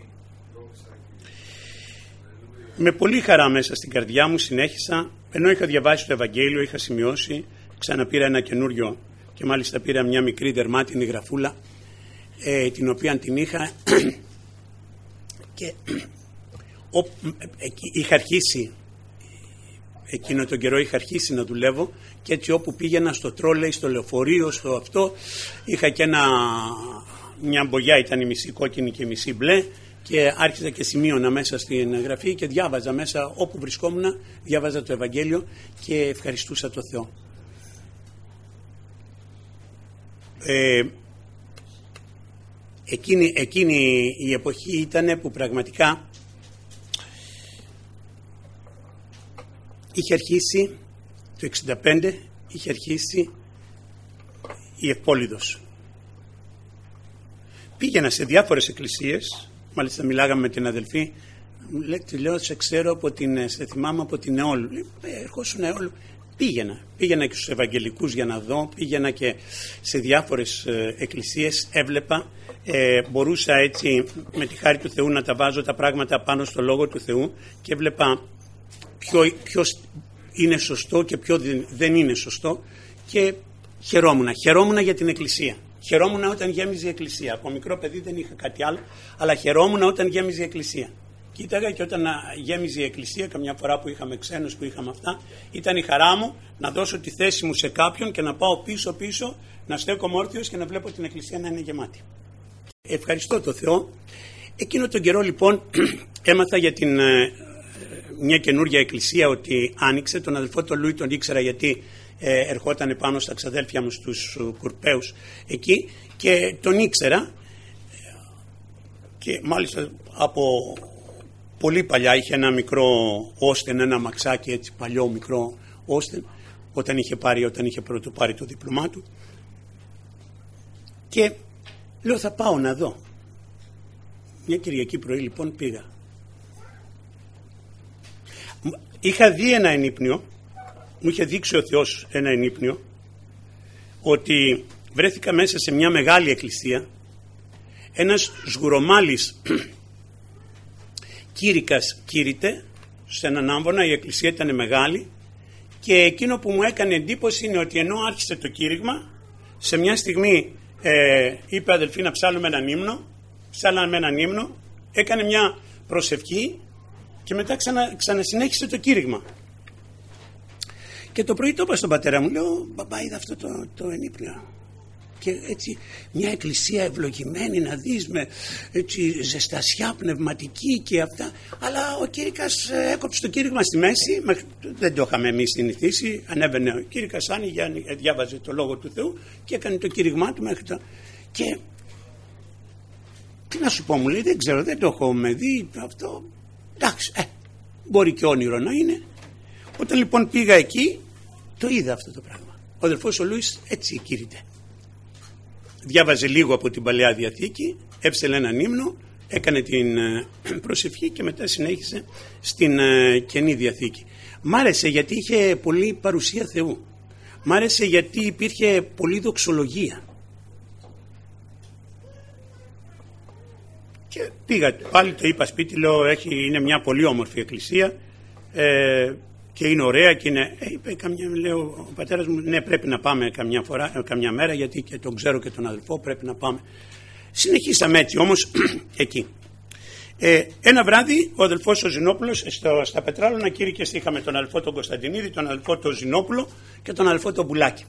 Με πολύ χαρά μέσα στην καρδιά μου συνέχισα, ενώ είχα διαβάσει το Ευαγγέλιο, είχα σημειώσει, ξαναπήρα ένα καινούριο και μάλιστα πήρα μια μικρή δερμάτινη γραφούλα, ε, την οποία την είχα και ο, ε, είχα αρχίσει εκείνο τον καιρό είχα αρχίσει να δουλεύω, και έτσι όπου πήγαινα στο τρόλεϊ, στο λεωφορείο, στο αυτό, είχα και ένα, μια μπογιά, ήταν η μισή κόκκινη και η μισή μπλε, και άρχισα και σημείωνα μέσα στην γραφή και διάβαζα μέσα όπου βρισκόμουν, διάβαζα το Ευαγγέλιο και ευχαριστούσα το Θεό. Ε, εκείνη, εκείνη η εποχή ήταν που πραγματικά είχε αρχίσει το εξήντα πέντε, είχε αρχίσει η Ευπόλυδος. Πήγαινα σε διάφορες εκκλησίες, μάλιστα μιλάγαμε με την αδελφή, μου λέει, τη λέω, σε ξέρω από την, σε θυμάμαι από την Αιώλου. Ε, ερχόσουν Αιώλου. Πήγαινα, πήγαινα και στους Ευαγγελικούς για να δω, πήγαινα και σε διάφορες ε, εκκλησίες, έβλεπα, ε, μπορούσα έτσι με τη χάρη του Θεού να τα βάζω τα πράγματα πάνω στο Λόγο του Θεού και έβλεπα ποιο, ποιος είναι σωστό και ποιο δεν είναι σωστό, και χαιρόμουν, χαιρόμουν για την εκκλησία. Χαιρόμουν όταν γέμιζε η εκκλησία. Από μικρό παιδί δεν είχα κάτι άλλο, αλλά χαιρόμουν όταν γέμιζε η εκκλησία. Κοίταγα και όταν γέμιζε η εκκλησία, καμιά φορά που είχαμε ξένους, που είχαμε αυτά, ήταν η χαρά μου να δώσω τη θέση μου σε κάποιον και να πάω πίσω πίσω, να στέκομαι όρθιος και να βλέπω την εκκλησία να είναι γεμάτη. Ευχαριστώ το Θεό. Εκείνο τον καιρό λοιπόν έμαθα για την, μια καινούργια εκκλησία ότι άνοιξε. Τον αδελφό τον Λούι τον ήξερα γιατί ε, ερχόταν πάνω στα ξαδέλφια μου στους Κουρπαίους εκεί, και τον ήξερα, και μάλιστα από πολύ παλιά είχε ένα μικρό όστεν, ένα μαξάκι έτσι παλιό μικρό όστεν, όταν είχε πάρει, όταν είχε πρώτο πάρει το δίπλωμά του, και λέω θα πάω να δω. Μια Κυριακή πρωί λοιπόν πήγα. Είχα δει ένα ενύπνιο, μου είχε δείξει ο Θεός ένα ενύπνιο, ότι βρέθηκα μέσα σε μια μεγάλη εκκλησία, ένας σγουρομάλης κήρυκας κήρυτε σε έναν άμβονα, η εκκλησία ήταν μεγάλη, και εκείνο που μου έκανε εντύπωση είναι ότι ενώ άρχισε το κήρυγμα, σε μια στιγμή ε, είπε αδελφή να ψάλουμε έναν ύμνο, ψάλαμε έναν ύμνο, έκανε μια προσευχή και μετά ξανα, ξανασυνέχισε το κήρυγμα. Και Και το πρωί το είπα στον πατέρα μου, λέω, μπαμπά, είδα αυτό το, το ενύπνιο. Και έτσι μια εκκλησία ευλογημένη να δεις, με έτσι ζεστασιά πνευματική και αυτά. Αλλά ο κήρυκας έκοψε το κήρυγμα στη μέση, δεν το είχαμε εμείς συνηθίσει. Ανέβαινε ο κήρυκας, άνοιγε, διάβαζε το Λόγο του Θεού και έκανε το κήρυγμά του μέχρι το... Και τι να σου πω, μου λέει, δεν ξέρω, δεν το έχω με δει αυτό. Εντάξει, ε, μπορεί και όνειρο να είναι. Όταν λοιπόν πήγα εκεί, το είδα αυτό το πράγμα. Ο αδελφός ο Λούις έτσι κήρυτε. Διάβαζε λίγο από την Παλαιά Διαθήκη, έψελε έναν ύμνο, έκανε την προσευχή και μετά συνέχισε στην Καινή Διαθήκη. Μ' άρεσε γιατί είχε πολλή παρουσία Θεού. Μ' άρεσε γιατί υπήρχε πολλή δοξολογία. Και πήγα, πάλι το είπα σπίτι, λέω, έχει, είναι μια πολύ όμορφη εκκλησία ε, και είναι ωραία και είναι, ε, είπε, καμιά, λέω, ο πατέρας μου, ναι, πρέπει να πάμε καμιά, φορά, καμιά μέρα, γιατί και τον ξέρω και τον αδελφό, πρέπει να πάμε. Συνεχίσαμε έτσι όμως εκεί. Ε, ένα βράδυ ο αδελφός ο Ζηνόπουλος στο, στα Πετράλωνα κήρυκες, είχαμε τον αδελφό τον Κωνσταντινίδη, τον αδελφό τον Ζηνόπουλο και τον αδελφό τον Μπουλάκη.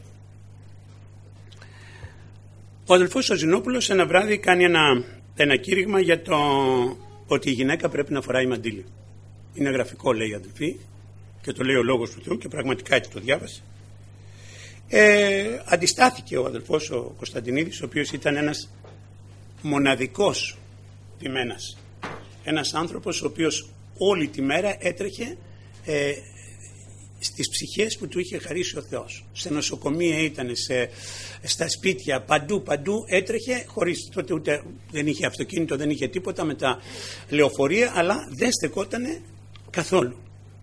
Ο αδελφός ο Ζηνόπουλος ένα βράδυ κάνει ένα, ένα κήρυγμα για το ότι η γυναίκα πρέπει να φοράει μαντίλι. Είναι γραφικό, λέει η αδελφή, και το λέει ο Λόγος του Θεού και πραγματικά έτσι το διάβασε. Ε, αντιστάθηκε ο αδελφός ο Κωνσταντινίδης, ο οποίος ήταν ένας μοναδικός ποιμένας. Ένας άνθρωπος ο οποίος όλη τη μέρα έτρεχε ε, στις ψυχές που του είχε χαρίσει ο Θεός. Σε νοσοκομεία ήταν, σε, στα σπίτια, παντού παντού έτρεχε, χωρίς τότε ούτε δεν είχε αυτοκίνητο, δεν είχε τίποτα με τα λεωφορεία, αλλά δεν στεκότανε καθόλου.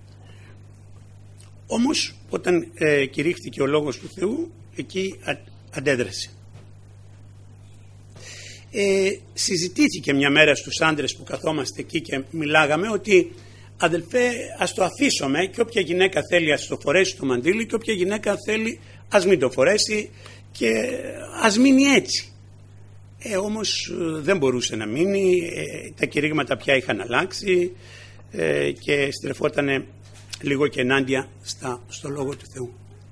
Όμως όταν ε, κηρύχθηκε ο Λόγος του Θεού, εκεί α, αντέδρασε. Ε, συζητήθηκε μια μέρα στους άντρες που καθόμαστε εκεί και μιλάγαμε ότι, αδελφέ, ας το αφήσουμε και όποια γυναίκα θέλει ας το φορέσει το μαντίλι και όποια γυναίκα θέλει ας μην το φορέσει και ας μείνει έτσι. Ε, όμως δεν μπορούσε να μείνει, ε, τα κηρύγματα πια είχαν αλλάξει ε, και στρεφότανε λίγο και ενάντια στα, στο Λόγο του Θεού.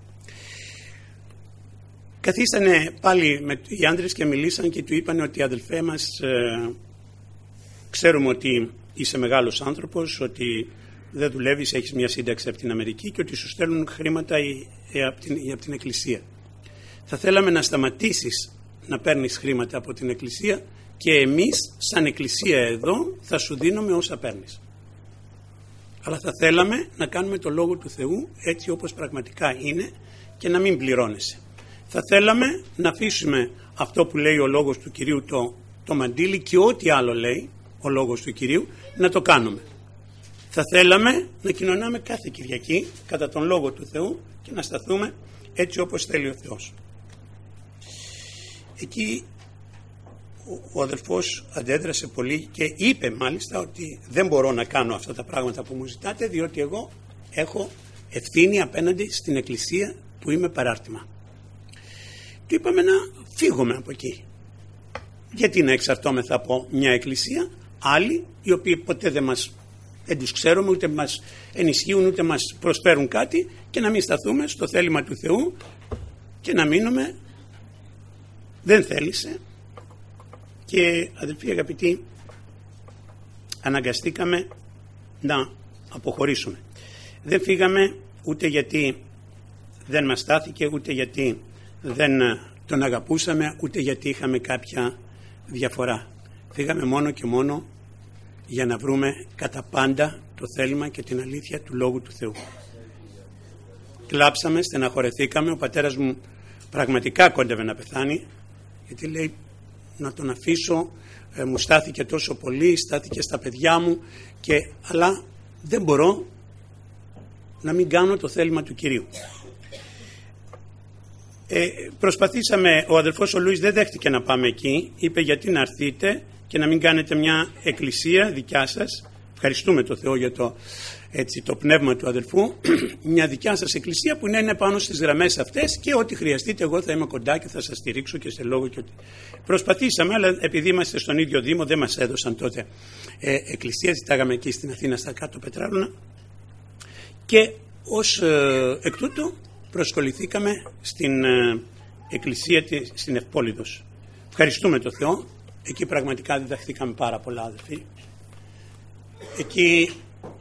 Καθίσανε πάλι με οι άντρες και μιλήσαν και του είπαν ότι, αδελφέ μας, ε, ξέρουμε ότι είσαι μεγάλος άνθρωπος, ότι δεν δουλεύεις, έχεις μια σύνταξη από την Αμερική και ότι σου στέλνουν χρήματα ή, ή, από την, ή από την Εκκλησία. Θα θέλαμε να σταματήσεις να παίρνεις χρήματα από την Εκκλησία και εμείς σαν Εκκλησία εδώ θα σου δίνουμε όσα παίρνεις. Αλλά θα θέλαμε να κάνουμε το Λόγο του Θεού έτσι όπως πραγματικά είναι και να μην πληρώνεσαι. Θα θέλαμε να αφήσουμε αυτό που λέει ο Λόγος του Κυρίου, το, το μαντίλι, και ό,τι άλλο λέει ο Λόγος του Κυρίου, να το κάνουμε. Θα θέλαμε να κοινωνάμε κάθε Κυριακή κατά τον Λόγο του Θεού και να σταθούμε έτσι όπως θέλει ο Θεός. Εκεί ο, ο αδελφός αντέδρασε πολύ και είπε μάλιστα ότι δεν μπορώ να κάνω αυτά τα πράγματα που μου ζητάτε, διότι εγώ έχω ευθύνη απέναντι στην Εκκλησία που είμαι παράρτημα. Του είπαμε να φύγουμε από εκεί. Γιατί να εξαρτώμεθα από μια εκκλησία, άλλοι, οι οποίοι ποτέ δεν μας, δεν τους ξέρουμε, ούτε μας ενισχύουν, ούτε μας προσφέρουν κάτι, και να μην σταθούμε στο θέλημα του Θεού και να μείνουμε. Δεν θέλησε. Και αδελφοί αγαπητοί, αναγκαστήκαμε να αποχωρήσουμε. Δεν φύγαμε ούτε γιατί δεν μας στάθηκε, ούτε γιατί δεν τον αγαπούσαμε, ούτε γιατί είχαμε κάποια διαφορά. Φύγαμε μόνο και μόνο για να βρούμε κατά πάντα το θέλημα και την αλήθεια του Λόγου του Θεού. Κλάψαμε, στεναχωρεθήκαμε. Ο πατέρας μου πραγματικά κόντευε να πεθάνει, γιατί λέει να τον αφήσω, ε, μου στάθηκε τόσο πολύ, στάθηκε στα παιδιά μου, και, αλλά δεν μπορώ να μην κάνω το θέλημα του Κυρίου. Ε, προσπαθήσαμε, ο αδελφός ο Λούις δεν δέχτηκε να πάμε εκεί, είπε γιατί να έρθετε και να μην κάνετε μια εκκλησία δικιά σας. Ευχαριστούμε το Θεό για το, έτσι, το πνεύμα του αδελφού, μια δικιά σας εκκλησία που είναι πάνω στις γραμμές αυτές και ό,τι χρειαστείτε εγώ θα είμαι κοντά και θα σας στηρίξω και σε λόγο και ότι... Προσπαθήσαμε, αλλά επειδή είμαστε στον ίδιο Δήμο δεν μας έδωσαν τότε ε, εκκλησία, ζητάγαμε εκεί στην Αθήνα στα κάτω Πετράλωνα, και ως ε, εκ τούτου προσκοληθήκαμε στην ε, εκκλησία στην Ευπόλυδος. Ευχαριστούμε τον Θεό, εκεί πραγματικά διδαχθήκαμε πάρα πολλά, αδελφοί. Εκεί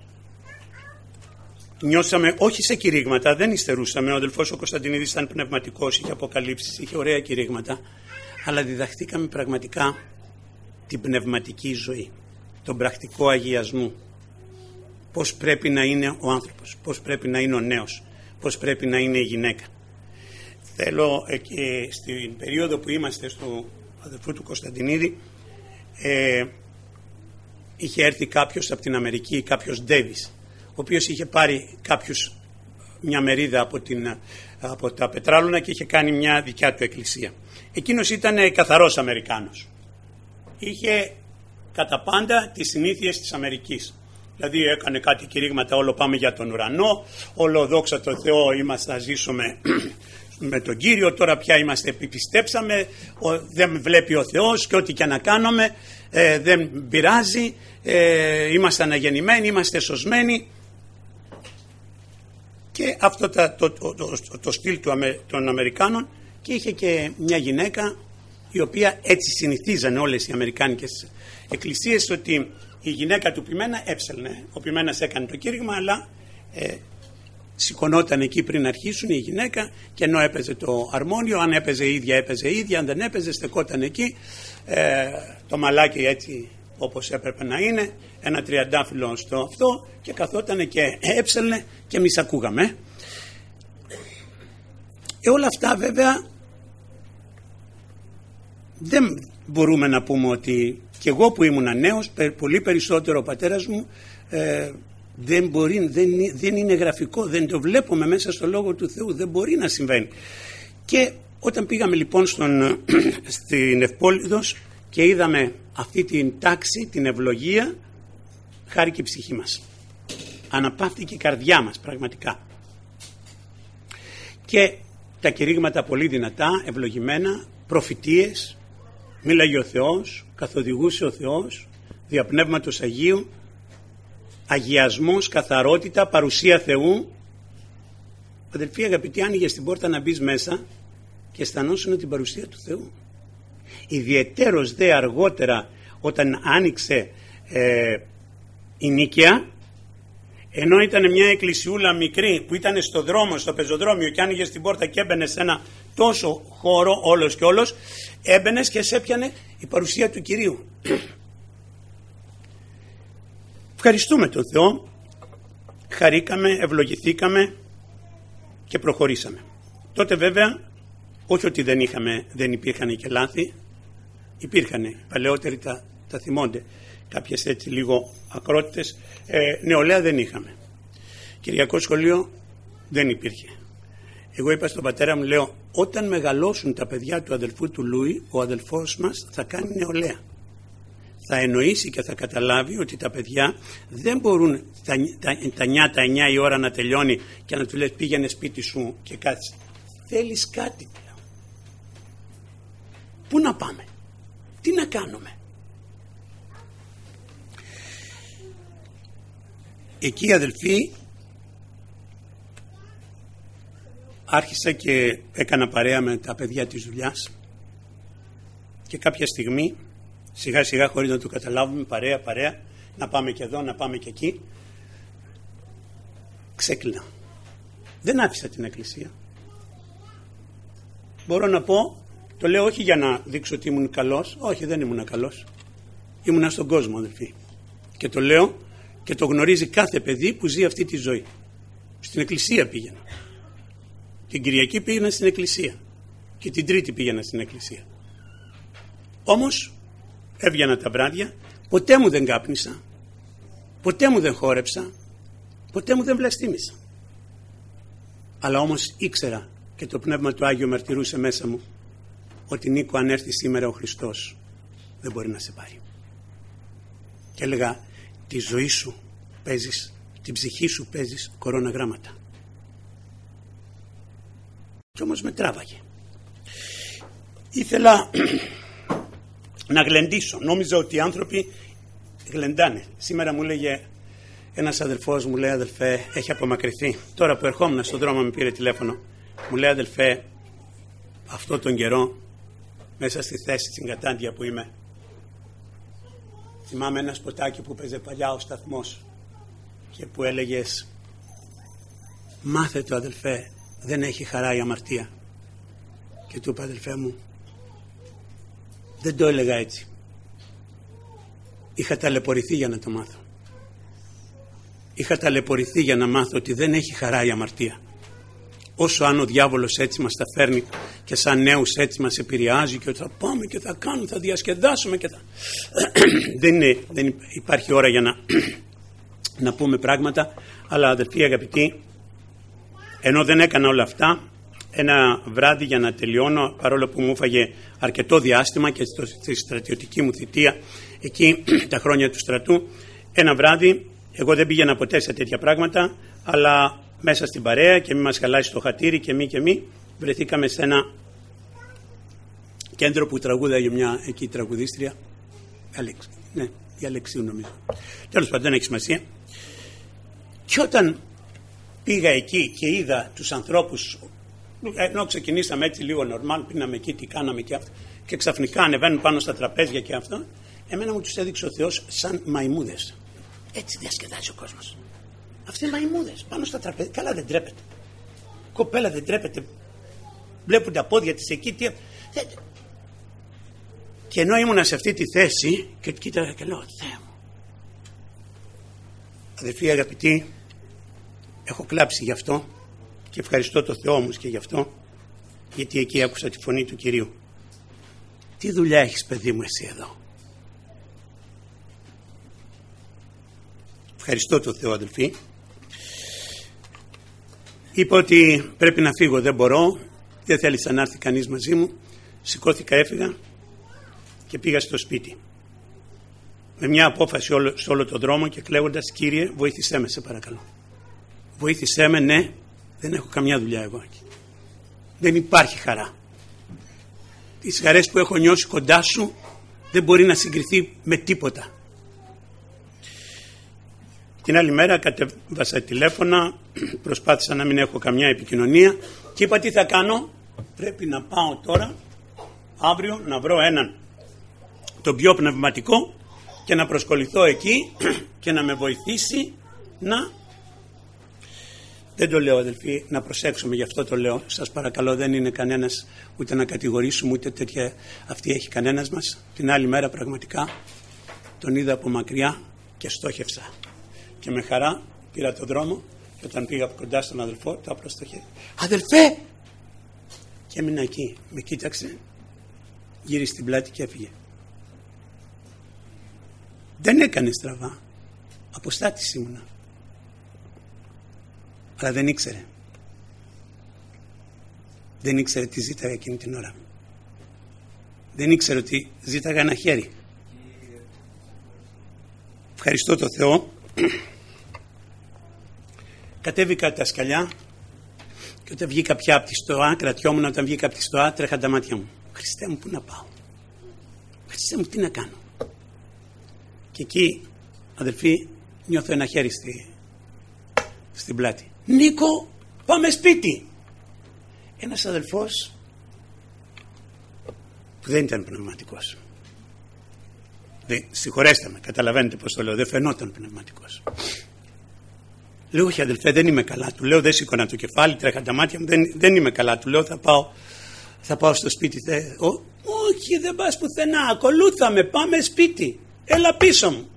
νιώσαμε, όχι σε κηρύγματα, δεν υστερούσαμε. Ο αδελφός ο Κωνσταντινίδης ήταν πνευματικός, είχε αποκαλύψεις, είχε ωραία κηρύγματα, αλλά διδαχθήκαμε πραγματικά την πνευματική ζωή, τον πρακτικό αγιασμό. Πώς πρέπει να είναι ο άνθρωπος, πώς πρέπει να είναι ο νέος, πώς πρέπει να είναι η γυναίκα. Θέλω ε, και στην περίοδο που είμαστε στο αδελφού του Κωνσταντινίδη, ε, είχε έρθει κάποιος από την Αμερική, κάποιος Ντέβις, ο οποίος είχε πάρει κάποιους, μια μερίδα από, την, από τα πετράλωνα και είχε κάνει μια δικιά του εκκλησία. Εκείνος ήταν καθαρός Αμερικάνος. Είχε κατά πάντα τις συνήθειες της Αμερικής. Δηλαδή έκανε κάτι κηρύγματα, όλο πάμε για τον ουρανό, όλο δόξα τω Θεώ είμαστε να ζήσουμε με τον Κύριο, τώρα πια είμαστε, πιστέψαμε, ο, δεν βλέπει ο Θεός και ό,τι και να κάνουμε ε, δεν πειράζει, ε, είμαστε αναγεννημένοι, είμαστε σωσμένοι. Και αυτό το, το, το, το, το στυλ του, των Αμερικάνων. Και είχε και μια γυναίκα η οποία έτσι συνηθίζανε όλες οι αμερικάνικες εκκλησίες, ότι η γυναίκα του ποιμένα έψελνε. Ο ποιμένας έκανε το κήρυγμα, αλλά ε, σηκωνόταν εκεί πριν αρχίσουν η γυναίκα, και ενώ έπαιζε το αρμόνιο, αν έπαιζε η ίδια έπαιζε η ίδια, αν δεν έπαιζε στεκόταν εκεί, ε, το μαλάκι έτσι όπως έπρεπε να είναι, ένα τριαντάφυλλο στο αυτό, και καθόταν και έψελνε και εμείς ακούγαμε. Ε, όλα αυτά βέβαια δεν μπορούμε να πούμε ότι, και εγώ που ήμουν νέος, πολύ περισσότερο ο πατέρας μου, ε, δεν, μπορεί, δεν, δεν είναι γραφικό, δεν το βλέπουμε μέσα στο Λόγο του Θεού, δεν μπορεί να συμβαίνει. Και όταν πήγαμε λοιπόν στον, στην Ευπόλυδος και είδαμε αυτή την τάξη, την ευλογία, χάρηκε η ψυχή μας, αναπαύτηκε η καρδιά μας πραγματικά. Και τα κηρύγματα πολύ δυνατά, ευλογημένα, προφητείες, μίλαγε ο Θεός, καθοδηγούσε ο Θεός, διαπνεύματος Αγίου, αγιασμός, καθαρότητα, παρουσία Θεού. Αδελφοί αγαπητοί, άνοιγες την πόρτα να μπεις μέσα και αισθανόσουν την παρουσία του Θεού. Ιδιαιτέρως δε αργότερα, όταν άνοιξε ε, η Νίκαια, ενώ ήταν μια εκκλησιούλα μικρή που ήταν στο δρόμο, στο πεζοδρόμιο, και άνοιγες την πόρτα και έμπαινες σε ένα τόσο χώρο όλος και όλος, έμπαινες και σε έπιανε η παρουσία του Κυρίου. Ευχαριστούμε τον Θεό, χαρήκαμε, ευλογηθήκαμε και προχωρήσαμε. Τότε βέβαια, όχι ότι δεν, είχαμε, δεν υπήρχαν και λάθη, υπήρχαν, οι παλαιότεροι τα, τα θυμώνται, κάποιες έτσι λίγο ακρότητες, ε, νεολαία δεν είχαμε. Κυριακό σχολείο δεν υπήρχε. Εγώ είπα στον πατέρα μου, λέω, όταν μεγαλώσουν τα παιδιά του αδελφού του Λούι, ο αδελφός μας θα κάνει νεολαία. Θα εννοήσει και θα καταλάβει ότι τα παιδιά δεν μπορούν τα, τα, τα νιάτα εννιά η ώρα να τελειώνει και να του λες πήγαινε σπίτι σου και κάτσε. Θέλεις κάτι πλέον. Πού να πάμε, τι να κάνουμε. Εκεί, αδελφοί, άρχισα και έκανα παρέα με τα παιδιά της δουλειάς, και κάποια στιγμή σιγά σιγά, χωρίς να το καταλάβουμε, παρέα παρέα, να πάμε και εδώ, να πάμε και εκεί, ξέκλεινα. Δεν άφησα την εκκλησία. Μπορώ να πω, το λέω όχι για να δείξω ότι ήμουν καλός, όχι, δεν ήμουν καλός, ήμουνα στον κόσμο, αδελφοί, και το λέω και το γνωρίζει κάθε παιδί που ζει αυτή τη ζωή. Στην εκκλησία πήγαινα, την Κυριακή πήγαινα στην εκκλησία και την Τρίτη πήγαινα στην εκκλησία. Όμως έβγαινα τα βράδια, ποτέ μου δεν κάπνισα, ποτέ μου δεν χόρεψα, ποτέ μου δεν βλαστήμισα. Αλλά όμως ήξερα, και το Πνεύμα του Άγιο μαρτυρούσε μέσα μου, ότι Νίκο, αν έρθει σήμερα ο Χριστός, δεν μπορεί να σε πάρει. Και έλεγα, τη ζωή σου παίζεις, την ψυχή σου παίζεις κοροναγράμματα. Κι όμως με τράβαγε. Ήθελα να γλεντήσω. Νόμιζα ότι οι άνθρωποι γλεντάνε. Σήμερα μου λέγε ένας αδελφός, μου λέει, αδελφέ, έχει απομακρυνθεί. Τώρα που ερχόμουν στον δρόμο με πήρε τηλέφωνο. Μου λέει, αδελφέ, αυτό τον καιρό μέσα στη θέση στην κατάντια που είμαι, θυμάμαι ένα σποτάκι που παίζε παλιά ο σταθμός και που έλεγες, μάθε το αδελφέ, δεν έχει χαρά η αμαρτία. Και του είπα, αδελφέ μου, δεν το έλεγα έτσι. Είχα ταλαιπωρηθεί για να το μάθω. Είχα ταλαιπωρηθεί για να μάθω ότι δεν έχει χαρά η αμαρτία. Όσο αν ο διάβολος έτσι μας τα φέρνει και σαν νέους έτσι μας επηρεάζει και ότι θα πάμε και θα κάνουμε, θα διασκεδάσουμε και θα... δεν, είναι, δεν υπάρχει ώρα για να, να πούμε πράγματα, αλλά αδελφοί αγαπητοί, ενώ δεν έκανα όλα αυτά, ένα βράδυ για να τελειώνω, παρόλο που μου έφαγε αρκετό διάστημα και στη στρατιωτική μου θητεία εκεί τα χρόνια του στρατού, ένα βράδυ, εγώ δεν πήγαινα ποτέ σε τέτοια πράγματα, αλλά μέσα στην παρέα και μη μας χαλάσει το χατήρι και μη και μη, βρεθήκαμε σε ένα κέντρο που τραγούδαγε μια εκεί τραγουδίστρια, Αλεξ, ναι, η Αλεξίου νομίζω. Τέλος πάντων, δεν έχει σημασία. Και όταν πήγα εκεί και είδα τους ανθρώπους, ενώ ξεκινήσαμε έτσι λίγο νορμάλ, πίναμε εκεί, τι κάναμε και αυτό, και ξαφνικά ανεβαίνουν πάνω στα τραπέζια και αυτό, εμένα μου τους έδειξε ο Θεός σαν μαϊμούδες. Έτσι διασκεδάζει ο κόσμος. Αυτοί οι μαϊμούδες πάνω στα τραπέζια, καλά δεν τρέπεται. Κοπέλα δεν τρέπεται. Βλέπουν τα πόδια της εκεί. Τι... Και ενώ ήμουνα σε αυτή τη θέση και κοίταγα και λέω, Θεέ μου. Αδελφοί αγαπητοί, έχω κλάψει γι' αυτό και ευχαριστώ το Θεό μου και γι' αυτό, γιατί εκεί άκουσα τη φωνή του Κυρίου. Τι δουλειά έχεις, παιδί μου, εσύ εδώ? Ευχαριστώ το Θεό, αδελφοί. Είπα ότι πρέπει να φύγω, δεν μπορώ, δεν θέλησα να έρθει κανείς μαζί μου. Σηκώθηκα, έφυγα και πήγα στο σπίτι. Με μια απόφαση όλο, σε όλο τον δρόμο και κλαίγοντας, Κύριε, βοήθησέ με, σε παρακαλώ. Βοήθησέ με, ναι, δεν έχω καμιά δουλειά εγώ εκεί. Δεν υπάρχει χαρά. Τις χαρές που έχω νιώσει κοντά σου δεν μπορεί να συγκριθεί με τίποτα. Την άλλη μέρα κατέβασα τηλέφωνα, προσπάθησα να μην έχω καμιά επικοινωνία και είπα τι θα κάνω, πρέπει να πάω τώρα, αύριο, να βρω έναν τον πιο πνευματικό και να προσκοληθώ εκεί και να με βοηθήσει να... Δεν το λέω, αδελφοί, να προσέξουμε, γι' αυτό το λέω. Σας παρακαλώ, δεν είναι κανένας ούτε να κατηγορήσουμε ούτε τέτοια αυτή έχει κανένας μας. Την άλλη μέρα πραγματικά τον είδα από μακριά και στόχευσα. Και με χαρά πήρα τον δρόμο και όταν πήγα κοντά στον αδελφό, το άπλωσα στο χέρι. Αδελφέ! Και έμεινα εκεί. Με κοίταξε, γύρισε την πλάτη και έφυγε. Δεν έκανε στραβά. Αποστάτης ήμουνα. Αλλά δεν ήξερε. Δεν ήξερε τι ζήταγα εκείνη την ώρα. Δεν ήξερε ότι ζήταγα ένα χέρι. Ευχαριστώ το Θεό. Κατέβηκα τα σκαλιά και όταν βγήκα πια από τη στοά, κρατιόμουν, όταν βγήκα από τη στοά, τρέχαν τα μάτια μου. Χριστέ μου, πού να πάω? Χριστέ μου, τι να κάνω? Και εκεί, αδελφοί, νιώθω ένα χέρι στη, στην πλάτη. Νίκο, πάμε σπίτι. Ένας αδελφός που δεν ήταν πνευματικός. Δεν, συγχωρέστε με, καταλαβαίνετε πως το λέω, δεν φαινόταν πνευματικός. Λέω, όχι αδελφέ, δεν είμαι καλά. Του λέω, δεν σήκωνα το κεφάλι, τρέχαν τα μάτια μου, δεν, δεν είμαι καλά. Του λέω, θα πάω, θα πάω στο σπίτι. Θε... Ο, όχι, δεν πας πουθενά, ακολούθαμε, πάμε σπίτι. Έλα πίσω μου.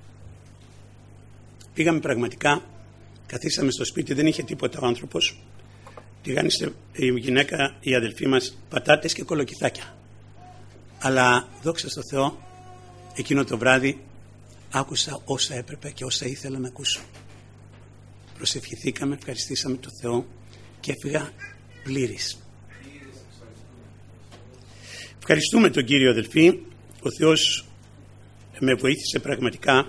Πήγαμε πραγματικά, καθίσαμε στο σπίτι, δεν είχε τίποτα ο άνθρωπος. Τηγάνισε η γυναίκα, η αδελφή μας, πατάτες και κολοκυθάκια. Αλλά δόξα στο Θεό, εκείνο το βράδυ άκουσα όσα έπρεπε και όσα ήθελα να ακούσω. Προσευχηθήκαμε, ευχαριστήσαμε τον Θεό και έφυγα πλήρης. Ευχαριστούμε τον Κύριο, αδελφοί. Ο Θεός με βοήθησε πραγματικά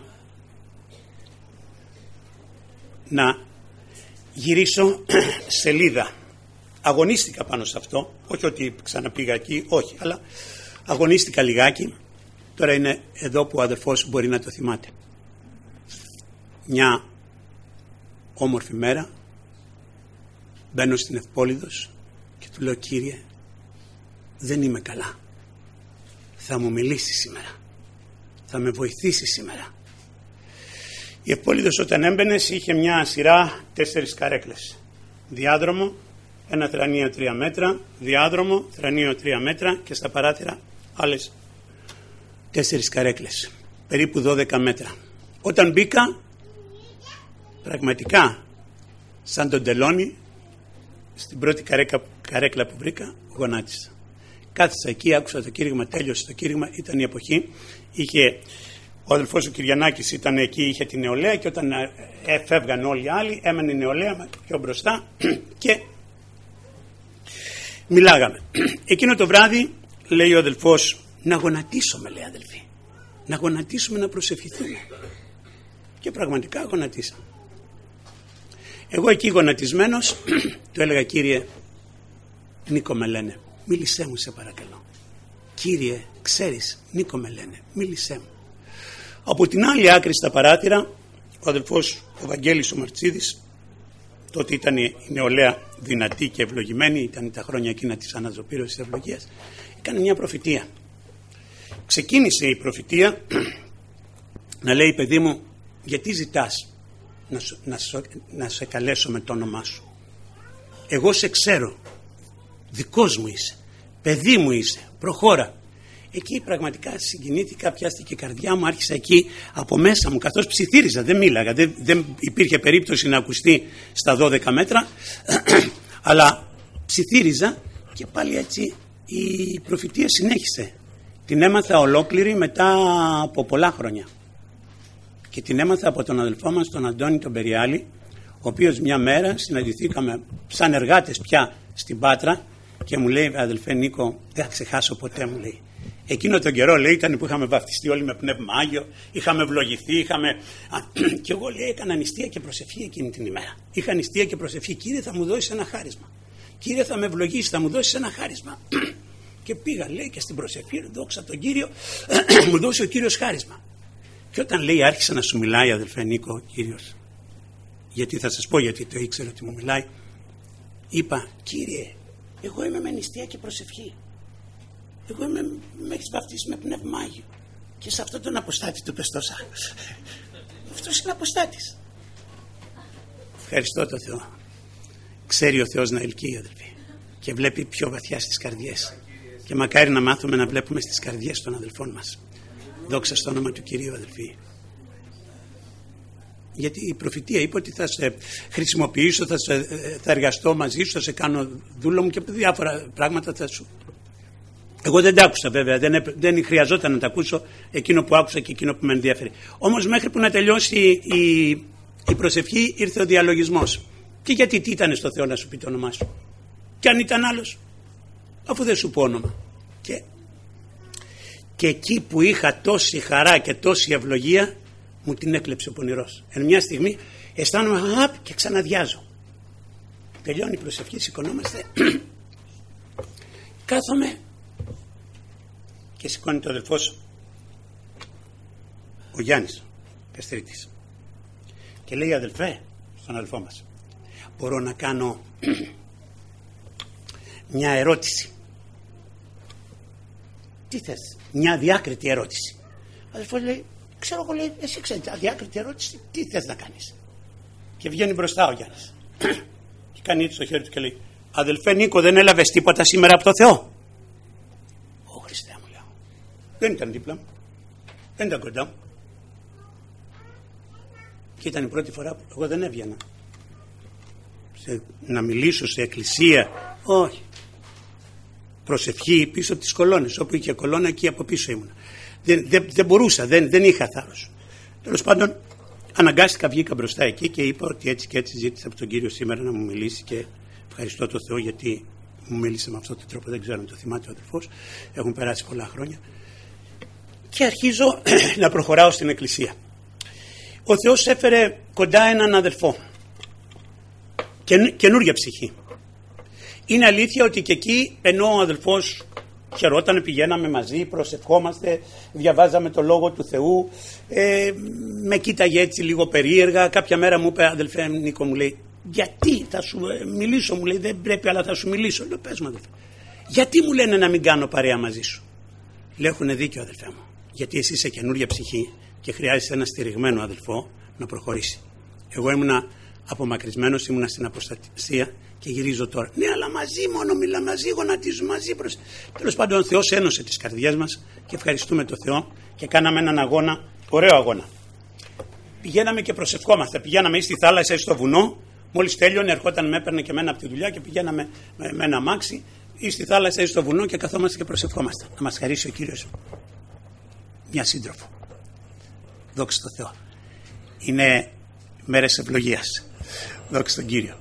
να γυρίσω σελίδα. Αγωνίστηκα πάνω σε αυτό, όχι ότι ξαναπήγα εκεί, όχι, αλλά αγωνίστηκα λιγάκι. Τώρα είναι εδώ που ο αδελφός μπορεί να το θυμάται. Μια όμορφη μέρα μπαίνω στην Ευπόλυδος Του λέω, Κύριε, δεν είμαι καλά. Θα μου μιλήσει σήμερα. Θα με βοηθήσει σήμερα. Η Ευπόλυδος όταν έμπαινε είχε μια σειρά τέσσερις καρέκλες. Διάδρομο, ένα θρανείο τρία μέτρα, διάδρομο, θρανείο τρία μέτρα και στα παράθυρα άλλες τέσσερις καρέκλες. Περίπου δώδεκα μέτρα. Όταν μπήκα, πραγματικά, σαν τον τελώνι, στην πρώτη καρέκλα, καρέκλα που βρήκα, γονάτισα. Κάθισα εκεί, άκουσα το κήρυγμα, τέλειωσε το κήρυγμα, ήταν η εποχή. Είχε, ο αδελφός ο Κυριανάκης ήταν εκεί, είχε την νεολαία και όταν έφευγαν όλοι οι άλλοι, έμενε η νεολαία πιο μπροστά και μιλάγαμε. Εκείνο το βράδυ, λέει ο αδελφός, να γονατίσουμε, λέει αδελφοί. Να γονατίσουμε, να προσευχηθούμε. Και πραγματικά γονατίσα. Εγώ εκεί γονατισμένος του έλεγα, Κύριε, Νίκο με λένε, μίλησέ μου σε παρακαλώ. Κύριε, ξέρεις, Νίκο με λένε, μίλησέ μου. Από την άλλη άκρη στα παράθυρα, ο αδελφός ο Βαγγέλης ο Μαρτσίδης, τότε ήταν η νεολαία δυνατή και ευλογημένη, ήταν τα χρόνια εκείνα της αναζωπήρωσης της ευλογίας, έκανε μια προφητεία. Ξεκίνησε η προφητεία να λέει, παιδί μου, γιατί ζητάς να, σου, να, σου, να σε καλέσω με το όνομά σου? Εγώ σε ξέρω, δικός μου είσαι, παιδί μου είσαι, προχώρα. Εκεί πραγματικά συγκινήθηκα, πιάστηκε η καρδιά μου, άρχισα εκεί από μέσα μου, καθώς ψιθύριζα, δεν μίλαγα, δεν, δεν υπήρχε περίπτωση να ακουστεί στα δώδεκα μέτρα, αλλά ψιθύριζα και πάλι έτσι η προφητεία συνέχισε. Την έμαθα ολόκληρη μετά από πολλά χρόνια. Και την έμαθα από τον αδελφό μας, τον Αντώνη τον Περιάλη, ο οποίος μια μέρα συναντηθήκαμε σαν εργάτες πια στην Πάτρα και μου λέει, αδελφέ Νίκο, δεν θα ξεχάσω ποτέ, μου λέει. Εκείνο τον καιρό, λέει, ήταν που είχαμε βαφτιστεί όλοι με πνεύμα Άγιο, είχαμε ευλογηθεί, είχαμε... και εγώ, λέει, έκανα νηστεία και προσευχή εκείνη την ημέρα. Είχα νηστεία και προσευχή. Κύριε, θα μου δώσεις ένα χάρισμα. Κύριε, θα με ευλογήσεις, θα μου δώσεις ένα χάρισμα. Και πήγα, λέει, και στην προσευχή, δόξα τον Κύριο, μου δώσει ο Κύριος χάρισμα. Και όταν, λέει, άρχισε να σου μιλάει, αδελφέ Νίκο, ο Κύριος, γιατί θα σας πω γιατί το ήξερε ότι μου μιλάει, είπα, Κύριε, εγώ είμαι με νηστεία και προσευχή. Εγώ είμαι, με έχεις βαφτίσει με πνεύμα Άγιο. Και σε αυτόν τον αποστάτη του πες τόσα. Αυτός είναι αποστάτης. Ευχαριστώ τον Θεό. Ξέρει ο Θεός να ελκύει, αδελφοί, και βλέπει πιο βαθιά στις καρδιές. Και μακάρι να μάθουμε να βλέπουμε στις καρδιές των αδελφών μας. Δόξα στο όνομα του Κυρίου, αδελφοί. Γιατί η προφητεία είπε ότι θα σε χρησιμοποιήσω, θα, σε, θα εργαστώ μαζί σου, θα σε κάνω δούλο μου και διάφορα πράγματα θα σου... Εγώ δεν τα άκουσα βέβαια, δεν, δεν χρειαζόταν να τα ακούσω εκείνο που άκουσα και εκείνο που με ενδιαφέρει. Όμως μέχρι που να τελειώσει η, η προσευχή ήρθε ο διαλογισμός. Και γιατί τι ήταν στο Θεό να σου πει το όνομά σου? Και αν ήταν άλλος, αφού δεν σου πω όνομα. Και, και εκεί που είχα τόση χαρά και τόση ευλογία, μου την έκλεψε ο πονηρός. Εν μια στιγμή αισθάνομαι απ και ξαναδιάζω. Τελειώνει η προσευχή, σηκωνόμαστε. Κάθομαι και σηκώνει το αδελφός ο Γιάννης Καστρίτης και λέει, αδελφέ, στον αδελφό μας, μπορώ να κάνω μια ερώτηση? Τι θες? Μια διάκριτη ερώτηση. Ο αδελφός λέει, ξέρω εγώ, λέει, εσύ ξέρεις, αδιάκριτη ερώτηση, τι θες να κάνεις? Και βγαίνει μπροστά ο Γιάννης και κάνει έτσι στο χέρι του και λέει, αδελφέ Νίκο, δεν έλαβες τίποτα σήμερα από το Θεό? Ω Χριστέ μου, λέω, δεν ήταν δίπλα μου, δεν ήταν κοντά μου. Και ήταν η πρώτη φορά που εγώ δεν έβγαινα σε, να μιλήσω σε εκκλησία, όχι. Προσευχή πίσω από τις κολόνες, όπου είχε κολόνα εκεί από πίσω ήμουν. Δεν, δεν, δεν μπορούσα, δεν, δεν είχα θάρρος. Τέλος πάντων, αναγκάστηκα, βγήκα μπροστά εκεί και είπα ότι έτσι και έτσι ζήτησα από τον Κύριο σήμερα να μου μιλήσει και ευχαριστώ τον Θεό γιατί μου μίλησε με αυτόν τον τρόπο. Δεν ξέρω αν το θυμάται ο αδελφός, έχουν περάσει πολλά χρόνια. Και αρχίζω να προχωράω στην εκκλησία. Ο Θεός έφερε κοντά έναν αδελφό, καινούργια ψυχή. Είναι αλήθεια ότι και εκεί, ενώ ο αδελφός χαιρόταν, πηγαίναμε μαζί, προσευχόμαστε, διαβάζαμε το Λόγο του Θεού, ε, με κοίταγε έτσι λίγο περίεργα. Κάποια μέρα μου είπε, αδελφέ Νίκο, μου λέει, γιατί θα σου μιλήσω, μου λέει, δεν πρέπει αλλά θα σου μιλήσω. Λέω, πες μου αδελφέ, γιατί μου λένε να μην κάνω παρέα μαζί σου? Λέω, έχουν δίκιο αδελφέ μου, γιατί εσύ είσαι καινούρια ψυχή και χρειάζεσαι ένα στηριγμένο αδελφό να προχωρήσει. Εγώ ήμουνα απομακρυσμένος, ήμουνα στην αποστασία και γυρίζω τώρα. Ναι, αλλά μαζί μόνο, μιλά μαζί, γονατίζουμε μαζί. Προς... Τέλος πάντων, ο Θεός ένωσε τις καρδιές μας και ευχαριστούμε τον Θεό και κάναμε έναν αγώνα, ωραίο αγώνα. Πηγαίναμε και προσευχόμαστε. Πηγαίναμε ή στη θάλασσα ή στο βουνό. Μόλις τέλειωνε, ερχόταν, με έπαιρνε και εμένα από τη δουλειά και πηγαίναμε με, με ένα αμάξι ή στη θάλασσα ή στο βουνό και καθόμαστε και προσευχόμαστε. Να μας χαρίσει ο Κύριος μια σύντροφο. Δόξα τω Θεώ. Είναι μέρες ευλογίας. Δόξα τον Κύριο.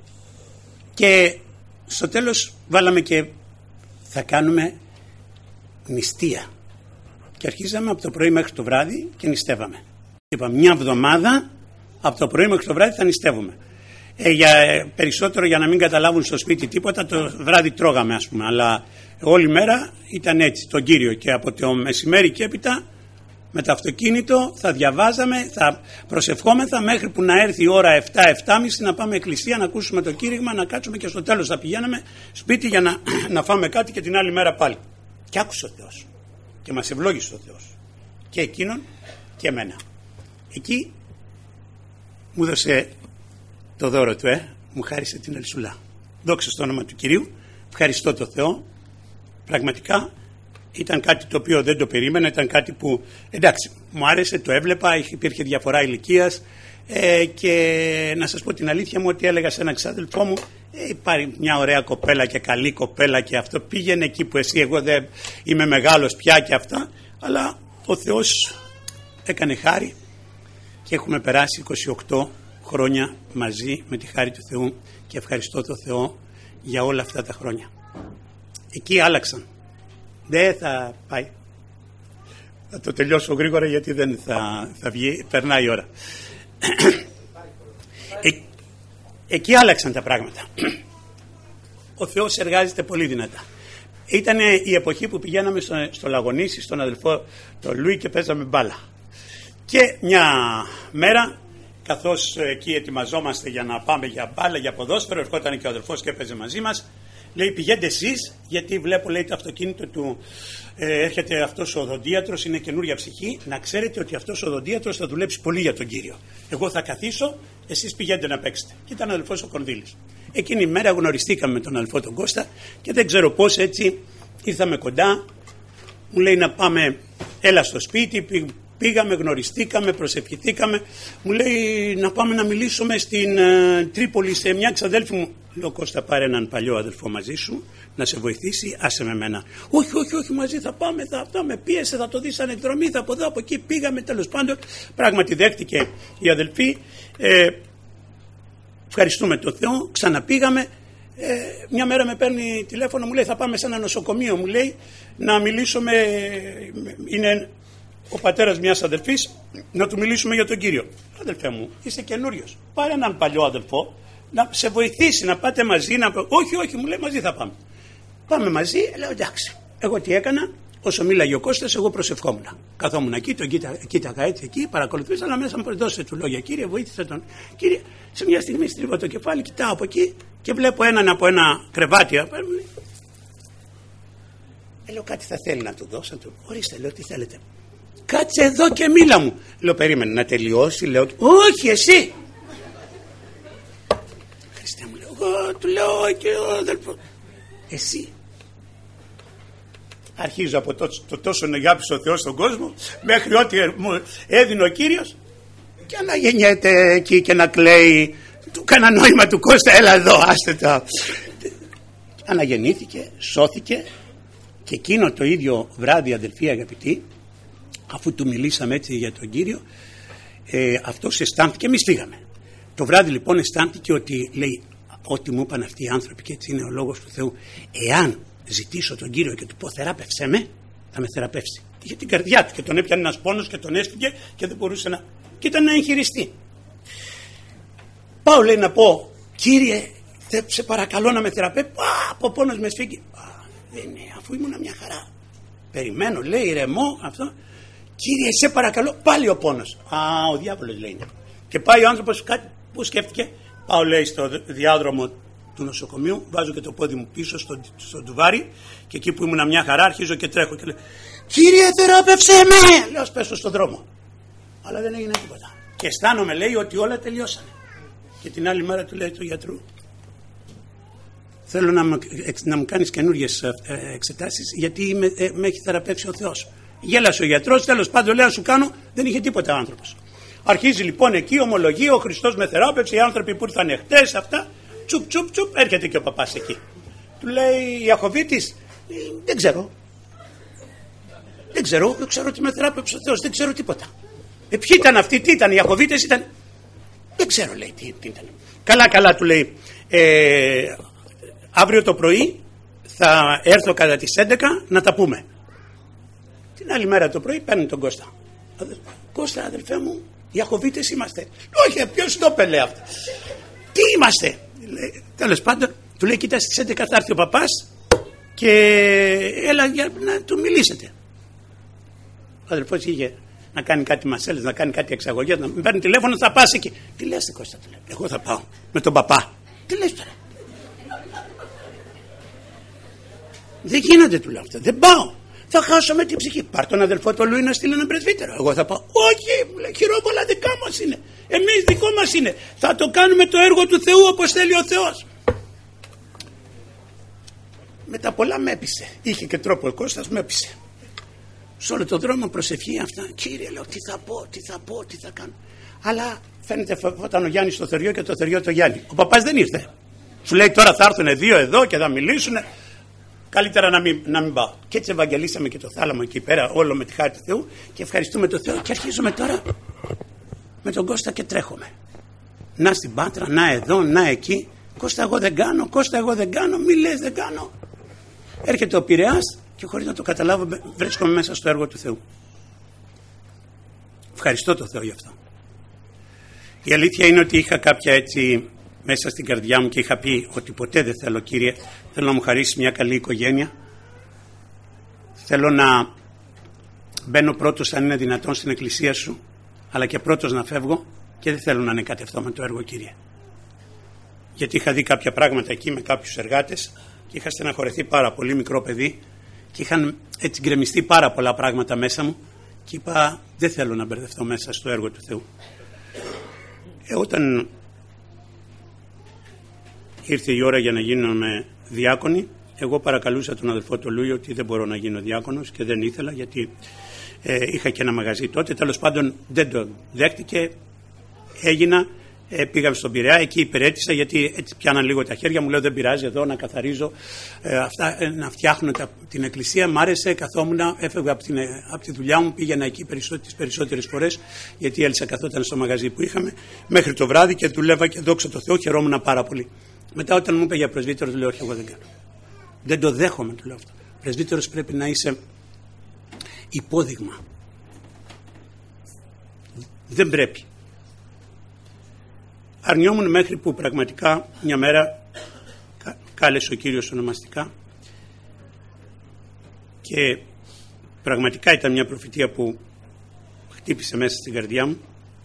Και στο τέλος βάλαμε και θα κάνουμε νηστεία. Και αρχίζαμε από το πρωί μέχρι το βράδυ και νηστεύαμε. Είπαμε μια εβδομάδα από το πρωί μέχρι το βράδυ θα νηστεύουμε. Ε, για, περισσότερο για να μην καταλάβουν στο σπίτι τίποτα, το βράδυ τρώγαμε ας πούμε. Αλλά όλη μέρα ήταν έτσι, τον Κύριο. Και από το μεσημέρι και έπειτα με το αυτοκίνητο θα διαβάζαμε, θα προσευχόμεθα μέχρι που να έρθει η ώρα επτά επτά και μισή να πάμε εκκλησία, να ακούσουμε το κήρυγμα, να κάτσουμε και στο τέλος θα πηγαίναμε σπίτι για να, να φάμε κάτι και την άλλη μέρα πάλι. Και άκουσε ο Θεός και μας ευλόγησε ο Θεός και εκείνον και εμένα. Εκεί μου έδωσε το δώρο του, ε, μου χάρισε την Ελσουλά. Δόξα στο όνομα του Κυρίου, ευχαριστώ τον Θεό, πραγματικά. Ήταν κάτι το οποίο δεν το περίμενα, ήταν κάτι που εντάξει μου άρεσε, το έβλεπα, υπήρχε διαφορά ηλικίας ε, και να σας πω την αλήθεια μου ότι έλεγα σε έναν ξάδελφό μου ε, υπάρχει μια ωραία κοπέλα και καλή κοπέλα και αυτό, πήγαινε εκεί που εσύ, εγώ δεν είμαι μεγάλος πια και αυτά, αλλά ο Θεός έκανε χάρη και έχουμε περάσει είκοσι οκτώ χρόνια μαζί με τη χάρη του Θεού και ευχαριστώ τον Θεό για όλα αυτά τα χρόνια. Εκεί άλλαξαν. Δεν θα πάει. Θα το τελειώσω γρήγορα γιατί δεν θα, θα βγει, περνάει η ώρα. Ε, εκεί άλλαξαν τα πράγματα. Ο Θεός εργάζεται πολύ δυνατά. Ήταν η εποχή που πηγαίναμε στο, στο Λαγονίσι, στον αδελφό τον Λουί και παίζαμε μπάλα. Και μια μέρα, καθώς εκεί ετοιμαζόμαστε για να πάμε για μπάλα, για ποδόσφαιρο, ερχόταν και ο αδελφός και έπαιζε μαζί μας. Λέει, πηγαίνετε εσείς, γιατί βλέπω, λέει, το αυτοκίνητο του, ε, έρχεται αυτός ο οδοντίατρος, είναι καινούρια ψυχή, να ξέρετε ότι αυτός ο οδοντίατρος θα δουλέψει πολύ για τον Κύριο. Εγώ θα καθίσω, εσείς πηγαίνετε να παίξετε. Και ήταν ο αδελφός ο Κονδύλης. Εκείνη η μέρα γνωριστήκαμε με τον αδελφό τον Κώστα και δεν ξέρω πώς έτσι ήρθαμε κοντά. Μου λέει να πάμε, έλα στο σπίτι, πήγαμε, γνωριστήκαμε, προσευχηθήκαμε. Μου λέει να πάμε να μιλήσουμε στην ε, Τρίπολη σε μια ξαδέλφη μου. Λέω, Κώστα, πάρε έναν παλιό αδελφό μαζί σου να σε βοηθήσει, άσε με μένα. Όχι, όχι, όχι, μαζί θα πάμε, θα αυτά με πίεσε, θα το δεις σαν εκδρομή, θα από εδώ, από εκεί. Πήγαμε, τέλος πάντων, πράγματι δέχτηκε η αδελφή. Ε, ευχαριστούμε τον Θεό, ξαναπήγαμε. Ε, μια μέρα με παίρνει τηλέφωνο, μου λέει θα πάμε σε ένα νοσοκομείο, μου λέει να μιλήσουμε, είναι ο πατέρας μιας αδελφής, να του μιλήσουμε για τον Κύριο. Αδελφέ μου, είσαι καινούριος, πάρε έναν παλιό αδελφό να σε βοηθήσει, να πάτε μαζί, να... όχι, όχι, μου λέει μαζί θα πάμε. Πάμε μαζί, λέω εντάξει. Εγώ τι έκανα, όσο μίλαγε ο Κώστας, εγώ προσευχόμουν. Καθόμουν εκεί, τον κοίτα, κοίταγα έτσι εκεί, παρακολουθούσα, αλλά μέσα μου δώσε του λόγια. Κύριε, βοήθησε τον. Κύριε, σε μια στιγμή στρίβω το κεφάλι, κοιτάω από εκεί και βλέπω έναν από ένα κρεβάτι. Ε, λέω κάτι θα θέλει να του δώσω. Του. Ορίστε, λέω τι θέλετε. Κάτσε εδώ και μίλα μου. Λέω περίμενε να τελειώσει, λέω. Όχι, εσύ. Χριστέ μου, λέω, εγώ του λέω και ο αδελφός. Εσύ. Αρχίζω από το, το τόσο αγάπησε ο Θεός στον κόσμο μέχρι ό,τι μου έδινε ο Κύριος και αναγεννιέται εκεί και να κλαίει. Του κάνα νόημα του Κώστα, έλα εδώ, άστε τα. Αναγεννήθηκε, σώθηκε και εκείνο το ίδιο βράδυ, αδελφοί αγαπητοί, αφού του μιλήσαμε έτσι για τον Κύριο, ε, αυτός αισθάνθηκε, εμείς φύγαμε. Το βράδυ λοιπόν αισθάνθηκε ότι λέει ό,τι μου είπαν αυτοί οι άνθρωποι και έτσι είναι ο λόγος του Θεού, εάν ζητήσω τον Κύριο και του πω θεράπευσέ με, θα με θεραπεύσει. Είχε την καρδιά του και τον έπιανε ένας πόνος και τον έστηκε και δεν μπορούσε να... και ήταν να εγχειριστεί. Πάω λέει να πω, Κύριε, σε παρακαλώ να με θεραπεύσει. Από πόνος με σφίγγει. Δεν είναι, αφού ήμουν μια χαρά. Περιμένω, λέει, ηρεμώ αυτό. Κύριε, σε παρακαλώ, πάλι ο πόνος. Α, ο διάβολος λέει είναι. Και πάει ο άνθρωπος κάτι που σκέφτηκε, Πάω, λέει, στο διάδρομο του νοσοκομείου, βάζω και το πόδι μου πίσω στο, στο ντουβάρι και εκεί που ήμουν μια χαρά αρχίζω και τρέχω και λέω «Κύριε, θεράπευσέ με!» Λέω, ας πέσω στον δρόμο. Αλλά δεν έγινε τίποτα. Και αισθάνομαι, λέει, ότι όλα τελειώσανε. Και την άλλη μέρα του λέει του γιατρού, θέλω να μου, να μου κάνεις καινούργιες εξετάσεις γιατί με, ε, με έχει θεραπεύσει ο Θεός. Γέλασε ο γιατρός, τέλος πάντων λέει, να σου κάνω, δεν είχε τίποτα ο άνθρωπος. Αρχίζει λοιπόν εκεί, ομολογεί, ο Χριστός με θεράπευσε, οι άνθρωποι που ήρθαν χτες, αυτά, τσουπ τσουπ τσουπ, έρχεται και ο παπάς εκεί. Του λέει, Ιακωβίτης, δεν ξέρω. Δεν ξέρω, δεν ξέρω τι με θεράπευσε ο Θεός, δεν ξέρω τίποτα. Ε, ποιοι ήταν αυτοί, τι ήταν, οι Ιακωβίτες ήταν. Δεν ξέρω, λέει, τι, τι ήταν. Καλά, καλά, του λέει, ε, αύριο το πρωί θα έρθω κατά τις έντεκα να τα πούμε. Την άλλη μέρα το πρωί παίρνει τον Κώστα. Κώστα, αδελφέ μου, οι Ιακωβίτες είμαστε. Όχι, ποιος το είπε, αυτό. Τι είμαστε. Τέλος πάντων, του λέει, κοίτα, στις έντεκα θα έρθει ο παπάς και έλα για να του μιλήσετε. Ο αδελφός είχε να κάνει κάτι μασέλες, να κάνει κάτι εξαγωγές, να με παίρνει τηλέφωνο, θα πας εκεί. Τι λες, Κώστα, του λέει, εγώ θα πάω με τον παπά. Τι λες τώρα. Δεν γίνεται, του λέω αυτό, δεν πάω. Θα χάσω με την ψυχή. Πάρ' τον αδελφό του Λουί να στείλει έναν πρεσβύτερο. Εγώ θα πάω. Όχι, μου λέει, χειρόπολα δικά μας είναι. Εμείς δικό μας είναι. Θα το κάνουμε το έργο του Θεού όπως θέλει ο Θεός. Μετά πολλά με έπεισε. Είχε και τρόπο ο Κώστας, με έπεισε. Σε όλο τον δρόμο προσευχή αυτά. Κύριε, λέω, τι θα πω, τι θα πω, τι θα κάνω. Αλλά φαίνεται φόταν ο Γιάννης στο Θεριό και το Θεριό το Γιάννη. Ο παπάς δεν ήρθε. Σου λέει τώρα θα έρθουν δύο εδώ και θα μιλήσουν. Καλύτερα να μην, να μην πάω. Και έτσι ευαγγελίσαμε και το θάλαμο εκεί πέρα, όλο με τη χάρη του Θεού και ευχαριστούμε τον Θεό. Και αρχίζουμε τώρα με τον Κώστα και τρέχουμε. Να στην Πάτρα, να εδώ, να εκεί. Κώστα, εγώ δεν κάνω, Κώστα, εγώ δεν κάνω, μη λες, δεν κάνω. Έρχεται ο Πειραιάς και χωρίς να το καταλάβω, βρίσκομαι μέσα στο έργο του Θεού. Ευχαριστώ τον Θεό γι' αυτό. Η αλήθεια είναι ότι είχα κάποια έτσι μέσα στην καρδιά μου και είχα πει ότι ποτέ δεν θέλω, Κύριε, θέλω να μου χαρίσεις μια καλή οικογένεια, θέλω να μπαίνω πρώτος αν είναι δυνατόν στην εκκλησία σου, αλλά και πρώτος να φεύγω και δεν θέλω να ανεκατευτώ με το έργο, Κύριε. Γιατί είχα δει κάποια πράγματα εκεί με κάποιους εργάτες και είχα στεναχωρεθεί πάρα πολύ, μικρό παιδί, και είχαν έτσι γκρεμιστεί πάρα πολλά πράγματα μέσα μου και είπα δεν θέλω να μπερδευτώ μέσα στο έργο του Θεού. Ε, όταν ήρθε η ώρα για να γίνουμε διάκονοι, εγώ παρακαλούσα τον αδελφό του Λούι ότι δεν μπορώ να γίνω διάκονος και δεν ήθελα γιατί ε, είχα και ένα μαγαζί τότε. Τέλος πάντων δεν το δέχτηκε, έγινα, ε, πήγαμε στον Πειραιά, εκεί υπηρέτησα γιατί έτσι πιάναν λίγο τα χέρια μου, λέω δεν πειράζει εδώ να καθαρίζω, ε, αυτά, ε, να φτιάχνω τα, την εκκλησία. Μ' άρεσε, καθόμουν, έφευγα από, την, από τη δουλειά μου, πήγαινα εκεί τις περισσότερες φορές γιατί η Έλισσα καθόταν στο μαγαζί που είχαμε μέχρι το βράδυ και δουλεύα και δόξα τω Θεώ, χαιρόμουν πάρα πολύ. Μετά όταν μου είπε για πρεσβύτερο, του λέω όχι, εγώ δεν κάνω. Δεν το δέχομαι, του λέω αυτό. Πρεσβύτερος πρέπει να είσαι υπόδειγμα. Δεν πρέπει. Αρνιόμουν μέχρι που πραγματικά μια μέρα κάλεσε ο Κύριος ονομαστικά και πραγματικά ήταν μια προφητεία που χτύπησε μέσα στην καρδιά μου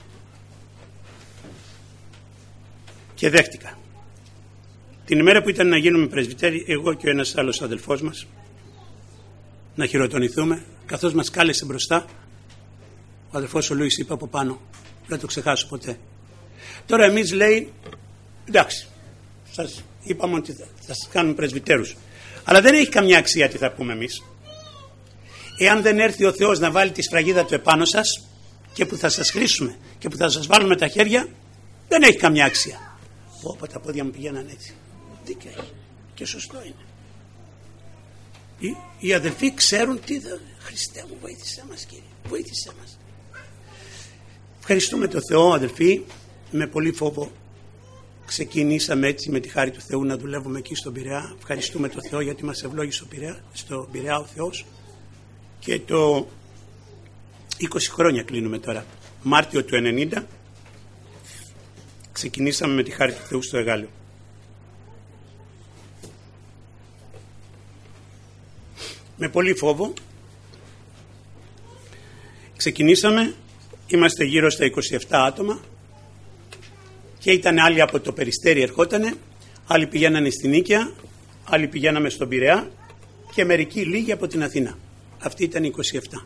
και δέχτηκα. Την ημέρα που ήταν να γίνουμε πρεσβυτέροι, εγώ και ο ένας άλλος αδελφός μας, να χειροτονηθούμε, καθώς μας κάλεσε μπροστά, ο αδελφός ο Λούις είπε από πάνω, δεν το ξεχάσω ποτέ. Τώρα εμείς λέει, εντάξει, σας είπαμε ότι θα σας κάνουμε πρεσβυτέρους, αλλά δεν έχει καμιά αξία τι θα πούμε εμείς. Εάν δεν έρθει ο Θεός να βάλει τη σφραγίδα του επάνω σας και που θα σας χρήσουμε και που θα σας βάλουμε τα χέρια, δεν έχει καμιά αξία. Όπω τα πόδια μου πηγαίναν έτσι. Δίκιο έχει. Και σωστό είναι. Οι, οι αδελφοί ξέρουν τι θα... Χριστέ μου, βοήθησέ μας, Κύριε. Βοήθησέ μας. Ευχαριστούμε τον Θεό, αδελφοί. Με πολύ φόβο ξεκινήσαμε έτσι με τη χάρη του Θεού να δουλεύουμε εκεί στον Πειραιά. Ευχαριστούμε τον Θεό γιατί μας ευλόγησε στο Πειραιά, στο Πειραιά ο Θεός. Και το είκοσι χρόνια κλείνουμε τώρα. Μάρτιο του ενενήντα ξεκινήσαμε με τη χάρη του Θεού στο Εγάλεο. Με πολύ φόβο ξεκινήσαμε, είμαστε γύρω στα είκοσι επτά άτομα Και ήταν άλλοι από το Περιστέρι ερχότανε, άλλοι πηγαίνανε στην Νίκαια, άλλοι πηγαίναμε στον Πειραιά και μερικοί λίγοι από την Αθήνα. Αυτή ήταν η είκοσι επτά.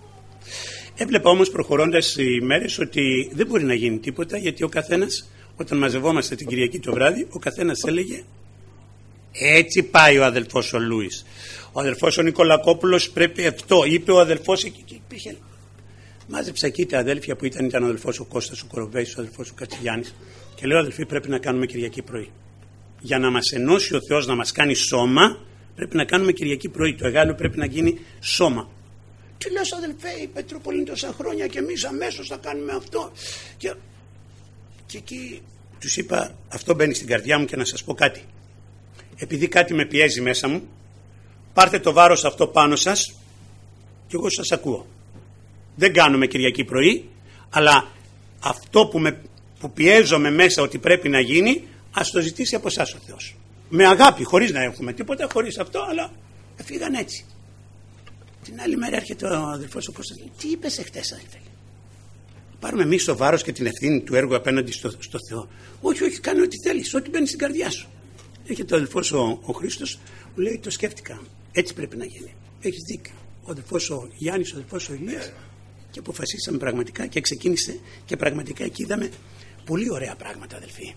Έβλεπα όμως προχωρώντας οι μέρες ότι δεν μπορεί να γίνει τίποτα, γιατί ο καθένας, όταν μαζευόμαστε την Κυριακή το βράδυ, ο καθένας έλεγε έτσι πάει ο αδελφός ο Λούις, ο αδελφός ο Νικολακόπουλος πρέπει αυτό, είπε ο αδελφός εκεί και υπήρχε. Μάζεψα εκεί τα αδέλφια που ήταν, ήταν ο αδελφός ο Κώστας ο Κοροβέης, ο αδελφός ο Κατσιγιάννης και λέω αδελφοί πρέπει να κάνουμε Κυριακή πρωί. Για να μας ενώσει ο Θεός, να μας κάνει σώμα, πρέπει να κάνουμε Κυριακή πρωί. Το Εγάλεο πρέπει να γίνει σώμα. Τι λες αδελφέ, η Πετρούπολη είναι τόσα χρόνια και εμείς αμέσως θα κάνουμε αυτό. Και, και εκεί τους είπα, αυτό μπαίνει στην καρδιά μου και να σας πω κάτι. Επειδή κάτι με πιέζει μέσα μου, πάρτε το βάρος αυτό πάνω σας και εγώ σας ακούω. Δεν κάνουμε Κυριακή πρωί, αλλά αυτό που, με, που πιέζομαι μέσα ότι πρέπει να γίνει, ας το ζητήσει από εσάς ο Θεός. Με αγάπη, χωρίς να έχουμε τίποτα, χωρίς αυτό, αλλά φύγαν έτσι. Την άλλη μέρα έρχεται ο αδελφός ο Κώστας. Τι είπες εχθές αδελφέ? Πάρουμε εμείς το βάρος και την ευθύνη του έργου απέναντι στο, στο Θεό. Όχι, όχι, κάνε ό,τι θέλεις, ό,τι μπαίνει στην καρδιά σου. Έρχεται ο αδελφός ο, ο Χρήστος, μου λέει το σκέφτηκα. Έτσι πρέπει να γίνει. Έχεις δίκιο. Ο αδελφός ο Γιάννης, ο αδελφός ο Ηλίας. Και αποφασίσαμε πραγματικά και ξεκίνησε και πραγματικά εκεί είδαμε πολύ ωραία πράγματα αδελφοί.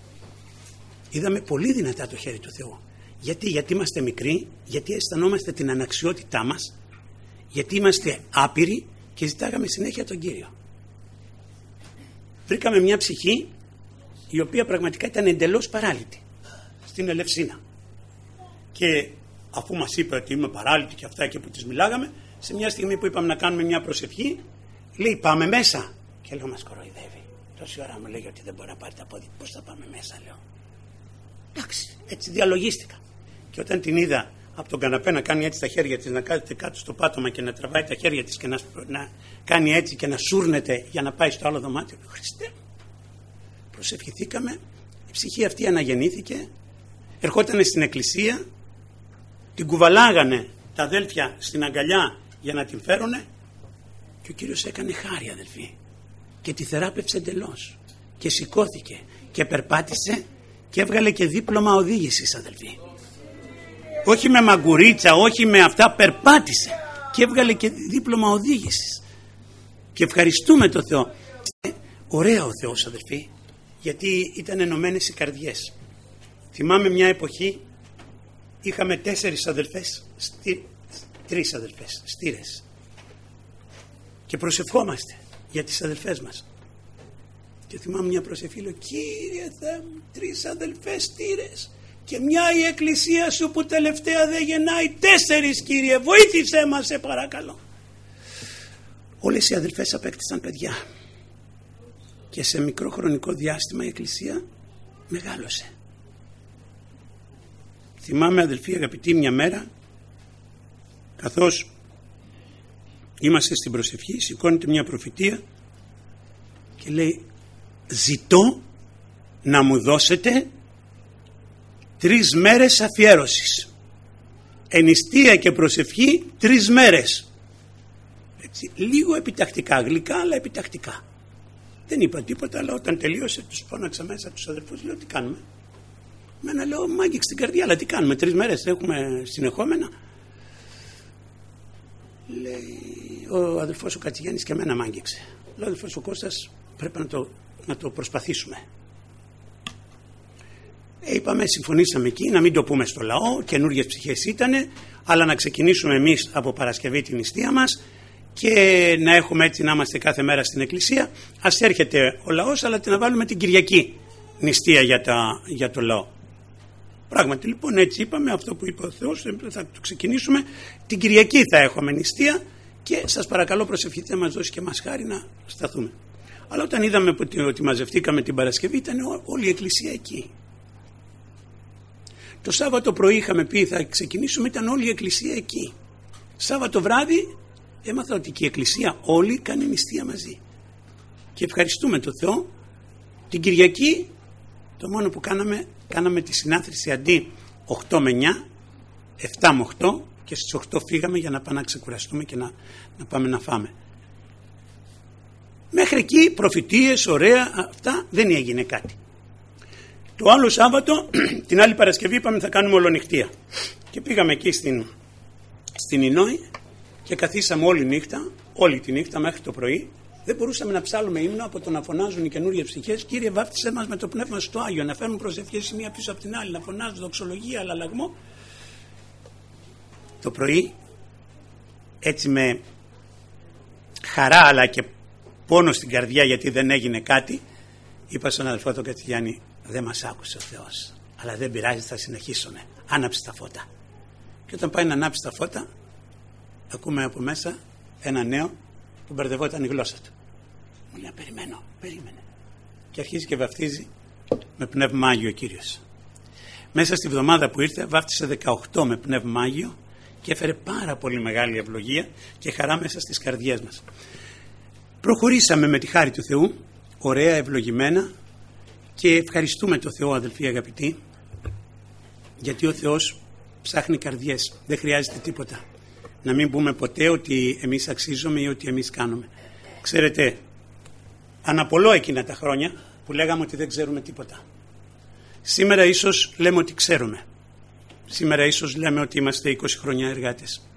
Είδαμε πολύ δυνατά το χέρι του Θεού. Γιατί, γιατί είμαστε μικροί, γιατί αισθανόμαστε την αναξιότητά μας, γιατί είμαστε άπειροι και ζητάγαμε συνέχεια τον Κύριο. Βρήκαμε μια ψυχή η οποία πραγματικά ήταν εντελώς παράλυτη στην Ελευσίνα. Και αφού μας είπε ότι είμαι παράλυτη και αυτά και που τις μιλάγαμε, σε μια στιγμή που είπαμε να κάνουμε μια προσευχή, λέει πάμε μέσα. Και λέω μας κοροϊδεύει. Τόση ώρα μου λέει ότι δεν μπορεί να πάρει τα πόδια. Πώς θα πάμε μέσα, λέω. Εντάξει, έτσι διαλογίστηκα. Και όταν την είδα από τον καναπέ να κάνει έτσι τα χέρια της, να κάθεται κάτω στο πάτωμα και να τραβάει τα χέρια της και να, να κάνει έτσι και να σούρνεται για να πάει στο άλλο δωμάτιο, Χριστέ μου. Προσευχηθήκαμε, η ψυχή αυτή αναγεννήθηκε, ερχότανε στην εκκλησία, την κουβαλάγανε τα αδέλφια στην αγκαλιά για να την φέρουνε και ο Κύριος έκανε χάρη αδελφοί και τη θεράπευσε εντελώς και σηκώθηκε και περπάτησε και έβγαλε και δίπλωμα οδήγησης αδελφοί. Όχι με μαγκουρίτσα, όχι με αυτά, περπάτησε και έβγαλε και δίπλωμα οδήγησης. Και ευχαριστούμε τον Θεό. Ωραία ο Θεός αδελφοί, γιατί ήταν ενωμένες οι καρδιές. Θυμάμαι μια εποχή είχαμε τέσσερις αδελφές, στι, τρεις αδελφές, στήρες. Και προσευχόμαστε για τις αδελφές μας. Και θυμάμαι μια προσευχή, λέω Κύριε Θεέ μου, τρεις αδελφές στήρες και μια η εκκλησία σου που τελευταία δεν γεννάει, τέσσερις Κύριε, βοήθησέ μας σε παρακαλώ. Όλες οι αδελφές απέκτησαν παιδιά και σε μικρό χρονικό διάστημα η εκκλησία μεγάλωσε. Θυμάμαι αδελφοί αγαπητοί μια μέρα, καθώς είμαστε στην προσευχή, σηκώνεται μια προφητεία και λέει ζητώ να μου δώσετε τρεις μέρες αφιέρωσης, ενιστία και προσευχή τρεις μέρες. Έτσι, λίγο επιτακτικά, γλυκά αλλά επιτακτικά. Δεν είπα τίποτα, αλλά όταν τελείωσε τους φώναξα μέσα τους αδελφούς, λέω τι κάνουμε? Μένα λέω μ' άγγιξε την καρδιά, αλλά τι κάνουμε, τρεις μέρες έχουμε συνεχόμενα? Λέει ο αδελφός ο Κατσιγιάννης και εμένα μ' άγγιξε. Λέω ο αδελφός ο Κώστας πρέπει να το, να το προσπαθήσουμε. Ε, είπαμε, συμφωνήσαμε εκεί να μην το πούμε στο λαό, καινούργιες ψυχές ήτανε, αλλά να ξεκινήσουμε εμείς από Παρασκευή την νηστεία μας και να έχουμε έτσι να είμαστε κάθε μέρα στην εκκλησία. Ας έρχεται ο λαός, αλλά να βάλουμε την Κυριακή νηστεία για, τα, για το λαό. Πράγματι λοιπόν έτσι είπαμε, αυτό που είπε ο Θεός, θα το ξεκινήσουμε. Την Κυριακή θα έχουμε νηστεία και σας παρακαλώ προσευχηθείτε να μας δώσει και μας χάρη να σταθούμε. Αλλά όταν είδαμε ότι μαζευτήκαμε την Παρασκευή ήταν όλη η εκκλησία εκεί. Το Σάββατο πρωί είχαμε πει θα ξεκινήσουμε, ήταν όλη η εκκλησία εκεί. Σάββατο βράδυ έμαθα ότι και η εκκλησία όλη κάνει νηστεία μαζί. Και ευχαριστούμε τον Θεό. Την Κυριακή το μόνο που κάναμε, κάναμε τη συνάθρηση αντί οκτώ με εννιά, επτά με οκτώ και στις οκτώ φύγαμε για να πάμε να ξεκουραστούμε και να, να πάμε να φάμε. Μέχρι εκεί προφητείες, ωραία, αυτά, δεν έγινε κάτι. Το άλλο Σάββατο, την άλλη Παρασκευή είπαμε θα κάνουμε ολονυχτία. Και πήγαμε εκεί στην, στην Ινόη και καθίσαμε όλη νύχτα, όλη τη νύχτα μέχρι το πρωί. Δεν μπορούσαμε να ψάλουμε ύμνο από το να φωνάζουν οι καινούριες ψυχές. Κύριε, βάφτισε μας με το πνεύμα στο Άγιο, να φέρνουν προσευχές η μία πίσω από την άλλη, να φωνάζουν δοξολογία, αλλαλαγμό. Το πρωί, έτσι με χαρά αλλά και πόνο στην καρδιά γιατί δεν έγινε κάτι, είπα στον αδελφό τον Κατσιγιάννη, δεν μας άκουσε ο Θεός, αλλά δεν πειράζει, θα συνεχίσουμε. Άναψε τα φώτα. Και όταν πάει να ανάψει τα φώτα, ακούμε από μέσα ένα νέο που μπερδευόταν η γλώσσα του. Μου λέει, περιμένω, περίμενε. Και αρχίζει και βαφτίζει με πνεύμα Άγιο ο Κύριος. Μέσα στη βδομάδα που ήρθε βάφτισε δεκαοκτώ με πνεύμα Άγιο και έφερε πάρα πολύ μεγάλη ευλογία και χαρά μέσα στις καρδιές μας. Προχωρήσαμε με τη χάρη του Θεού, ωραία, ευλογημένα, και ευχαριστούμε τον Θεό, αδελφοί αγαπητοί, γιατί ο Θεός ψάχνει καρδιές, δεν χρειάζεται τίποτα. Να μην πούμε ποτέ ότι εμείς αξίζουμε ή ότι εμείς κάνουμε. Ξέρετε, αναπολώ εκείνα τα χρόνια που λέγαμε ότι δεν ξέρουμε τίποτα. Σήμερα ίσως λέμε ότι ξέρουμε. Σήμερα ίσως λέμε ότι είμαστε είκοσι χρόνια εργάτες.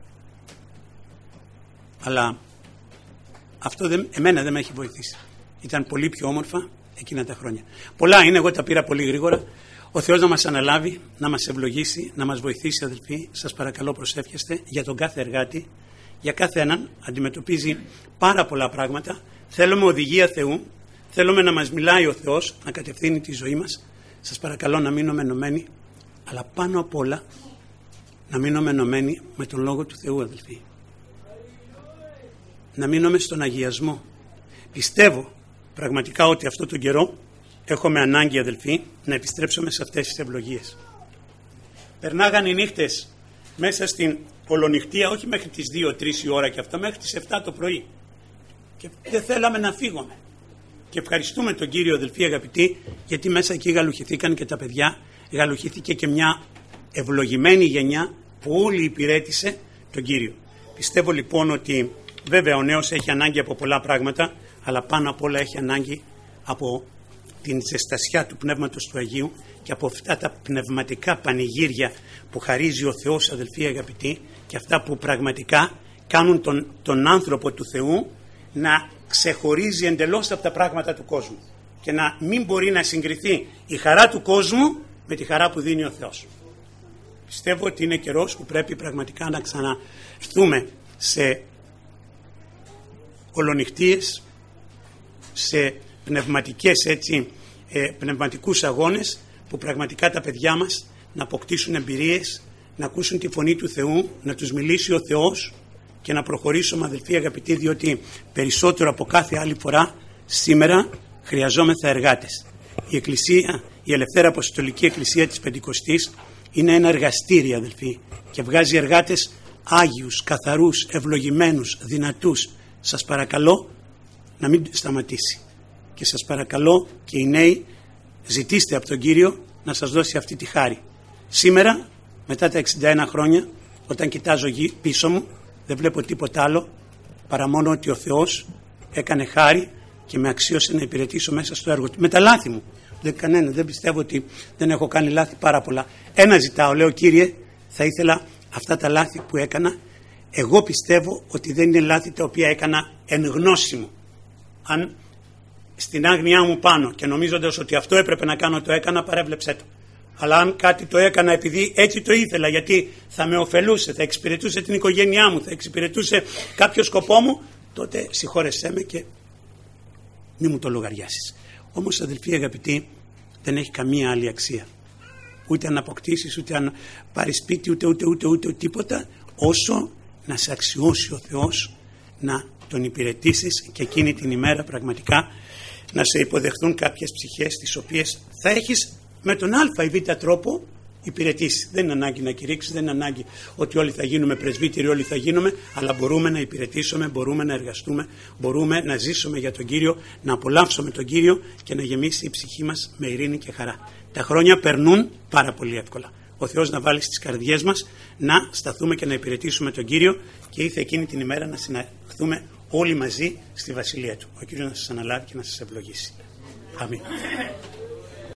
Αλλά αυτό δεν, εμένα δεν με έχει βοηθήσει. Ήταν πολύ πιο όμορφα εκείνα τα χρόνια. Πολλά είναι, εγώ τα πήρα πολύ γρήγορα. Ο Θεός να μας αναλάβει, να μας ευλογήσει, να μας βοηθήσει, αδελφοί. Σας παρακαλώ, προσεύχεστε για τον κάθε εργάτη, για κάθε έναν. Αντιμετωπίζει πάρα πολλά πράγματα. Θέλουμε οδηγία Θεού, θέλουμε να μας μιλάει ο Θεός, να κατευθύνει τη ζωή μας. Σας παρακαλώ να μείνουμε ενωμένοι, αλλά πάνω απ' όλα να μείνουμε ενωμένοι με τον Λόγο του Θεού, αδελφοί. Να μείνουμε στον αγιασμό. Πιστεύω πραγματικά ότι αυτό τον καιρό έχουμε ανάγκη, αδελφοί, να επιστρέψουμε σε αυτές τις ευλογίες. Περνάγαν οι νύχτες μέσα στην ολονυχτία, όχι μέχρι τις δύο τρεις η ώρα και αυτά, μέχρι τις επτά το πρωί. Και δεν θέλαμε να φύγουμε. Και ευχαριστούμε τον Κύριο, αδελφοί αγαπητοί, γιατί μέσα εκεί γαλουχηθήκαν και τα παιδιά, γαλουχήθηκε και μια ευλογημένη γενιά που όλη υπηρέτησε τον Κύριο. Πιστεύω λοιπόν ότι βέβαια ο νέος έχει ανάγκη από πολλά πράγματα, αλλά πάνω απ' όλα έχει ανάγκη από την ζεστασιά του Πνεύματος του Αγίου και από αυτά τα πνευματικά πανηγύρια που χαρίζει ο Θεός, αδελφοί αγαπητοί, και αυτά που πραγματικά κάνουν τον, τον άνθρωπο του Θεού να ξεχωρίζει εντελώς από τα πράγματα του κόσμου και να μην μπορεί να συγκριθεί η χαρά του κόσμου με τη χαρά που δίνει ο Θεός. Πιστεύω ότι είναι καιρός που πρέπει πραγματικά να ξαναρθούμε σε ολονυχτίες, σε πνευματικές έτσι, ε, πνευματικούς αγώνες που πραγματικά τα παιδιά μας να αποκτήσουν εμπειρίες, να ακούσουν τη φωνή του Θεού, να τους μιλήσει ο Θεός και να προχωρήσουμε, αδελφοί αγαπητοί, διότι περισσότερο από κάθε άλλη φορά σήμερα χρειαζόμεθα εργάτες. Η Εκκλησία, η Ελευθέρα Αποστολική Εκκλησία της Πεντηκοστής είναι ένα εργαστήρι, αδελφοί, και βγάζει εργάτες άγιους, καθαρούς, ευλογημένους, δυνατούς. Σας παρακαλώ να μην σταματήσει. Και σας παρακαλώ και οι νέοι, ζητήστε από τον Κύριο να σας δώσει αυτή τη χάρη. Σήμερα, μετά τα εξήντα ένα χρόνια, όταν κοιτάζω πίσω μου, δεν βλέπω τίποτα άλλο παρά μόνο ότι ο Θεός έκανε χάρη και με αξίωσε να υπηρετήσω μέσα στο έργο του. Με τα λάθη μου. Δεν, κανένα, δεν πιστεύω ότι δεν έχω κάνει λάθη πάρα πολλά. Ένα ζητάω, λέω, Κύριε, θα ήθελα αυτά τα λάθη που έκανα, εγώ πιστεύω ότι δεν είναι λάθη τα οποία έκανα εν γνώση μου. Αν στην άγνοιά μου πάνω και νομίζοντας ότι αυτό έπρεπε να κάνω το έκανα, παρέβλεψέ το. Αλλά αν κάτι το έκανα επειδή έτσι το ήθελα, γιατί θα με ωφελούσε, θα εξυπηρετούσε την οικογένειά μου, θα εξυπηρετούσε κάποιο σκοπό μου, τότε συγχώρεσέ με και μη μου το λογαριάσεις. Όμως, αδελφοί αγαπητοί, δεν έχει καμία άλλη αξία. Ούτε αν αποκτήσεις, ούτε αν πάρεις σπίτι, ούτε, ούτε, ούτε, ούτε, ούτε τίποτα, όσο να σε αξιώσει ο Θεός, να τον υπηρετήσεις και εκείνη την ημέρα πραγματικά να σε υποδεχθούν κάποιες ψυχές τις οποίες θα έχεις με τον α ή β τρόπο υπηρετήσει. Δεν είναι ανάγκη να κηρύξεις, δεν είναι ανάγκη ότι όλοι θα γίνουμε πρεσβύτεροι, όλοι θα γίνουμε, αλλά μπορούμε να υπηρετήσουμε, μπορούμε να εργαστούμε, μπορούμε να ζήσουμε για τον Κύριο, να απολαύσουμε τον Κύριο και να γεμίσει η ψυχή μας με ειρήνη και χαρά. Τα χρόνια περνούν πάρα πολύ εύκολα. Ο Θεός να βάλει στις καρδιές μας να σταθούμε και να υπηρετήσουμε τον Κύριο και ήρθε εκείνη την ημέρα να συναχθούμε όλοι μαζί στη Βασιλεία Του. Ο Κύριος να σας αναλάβει και να σας ευλογήσει. Αμήν.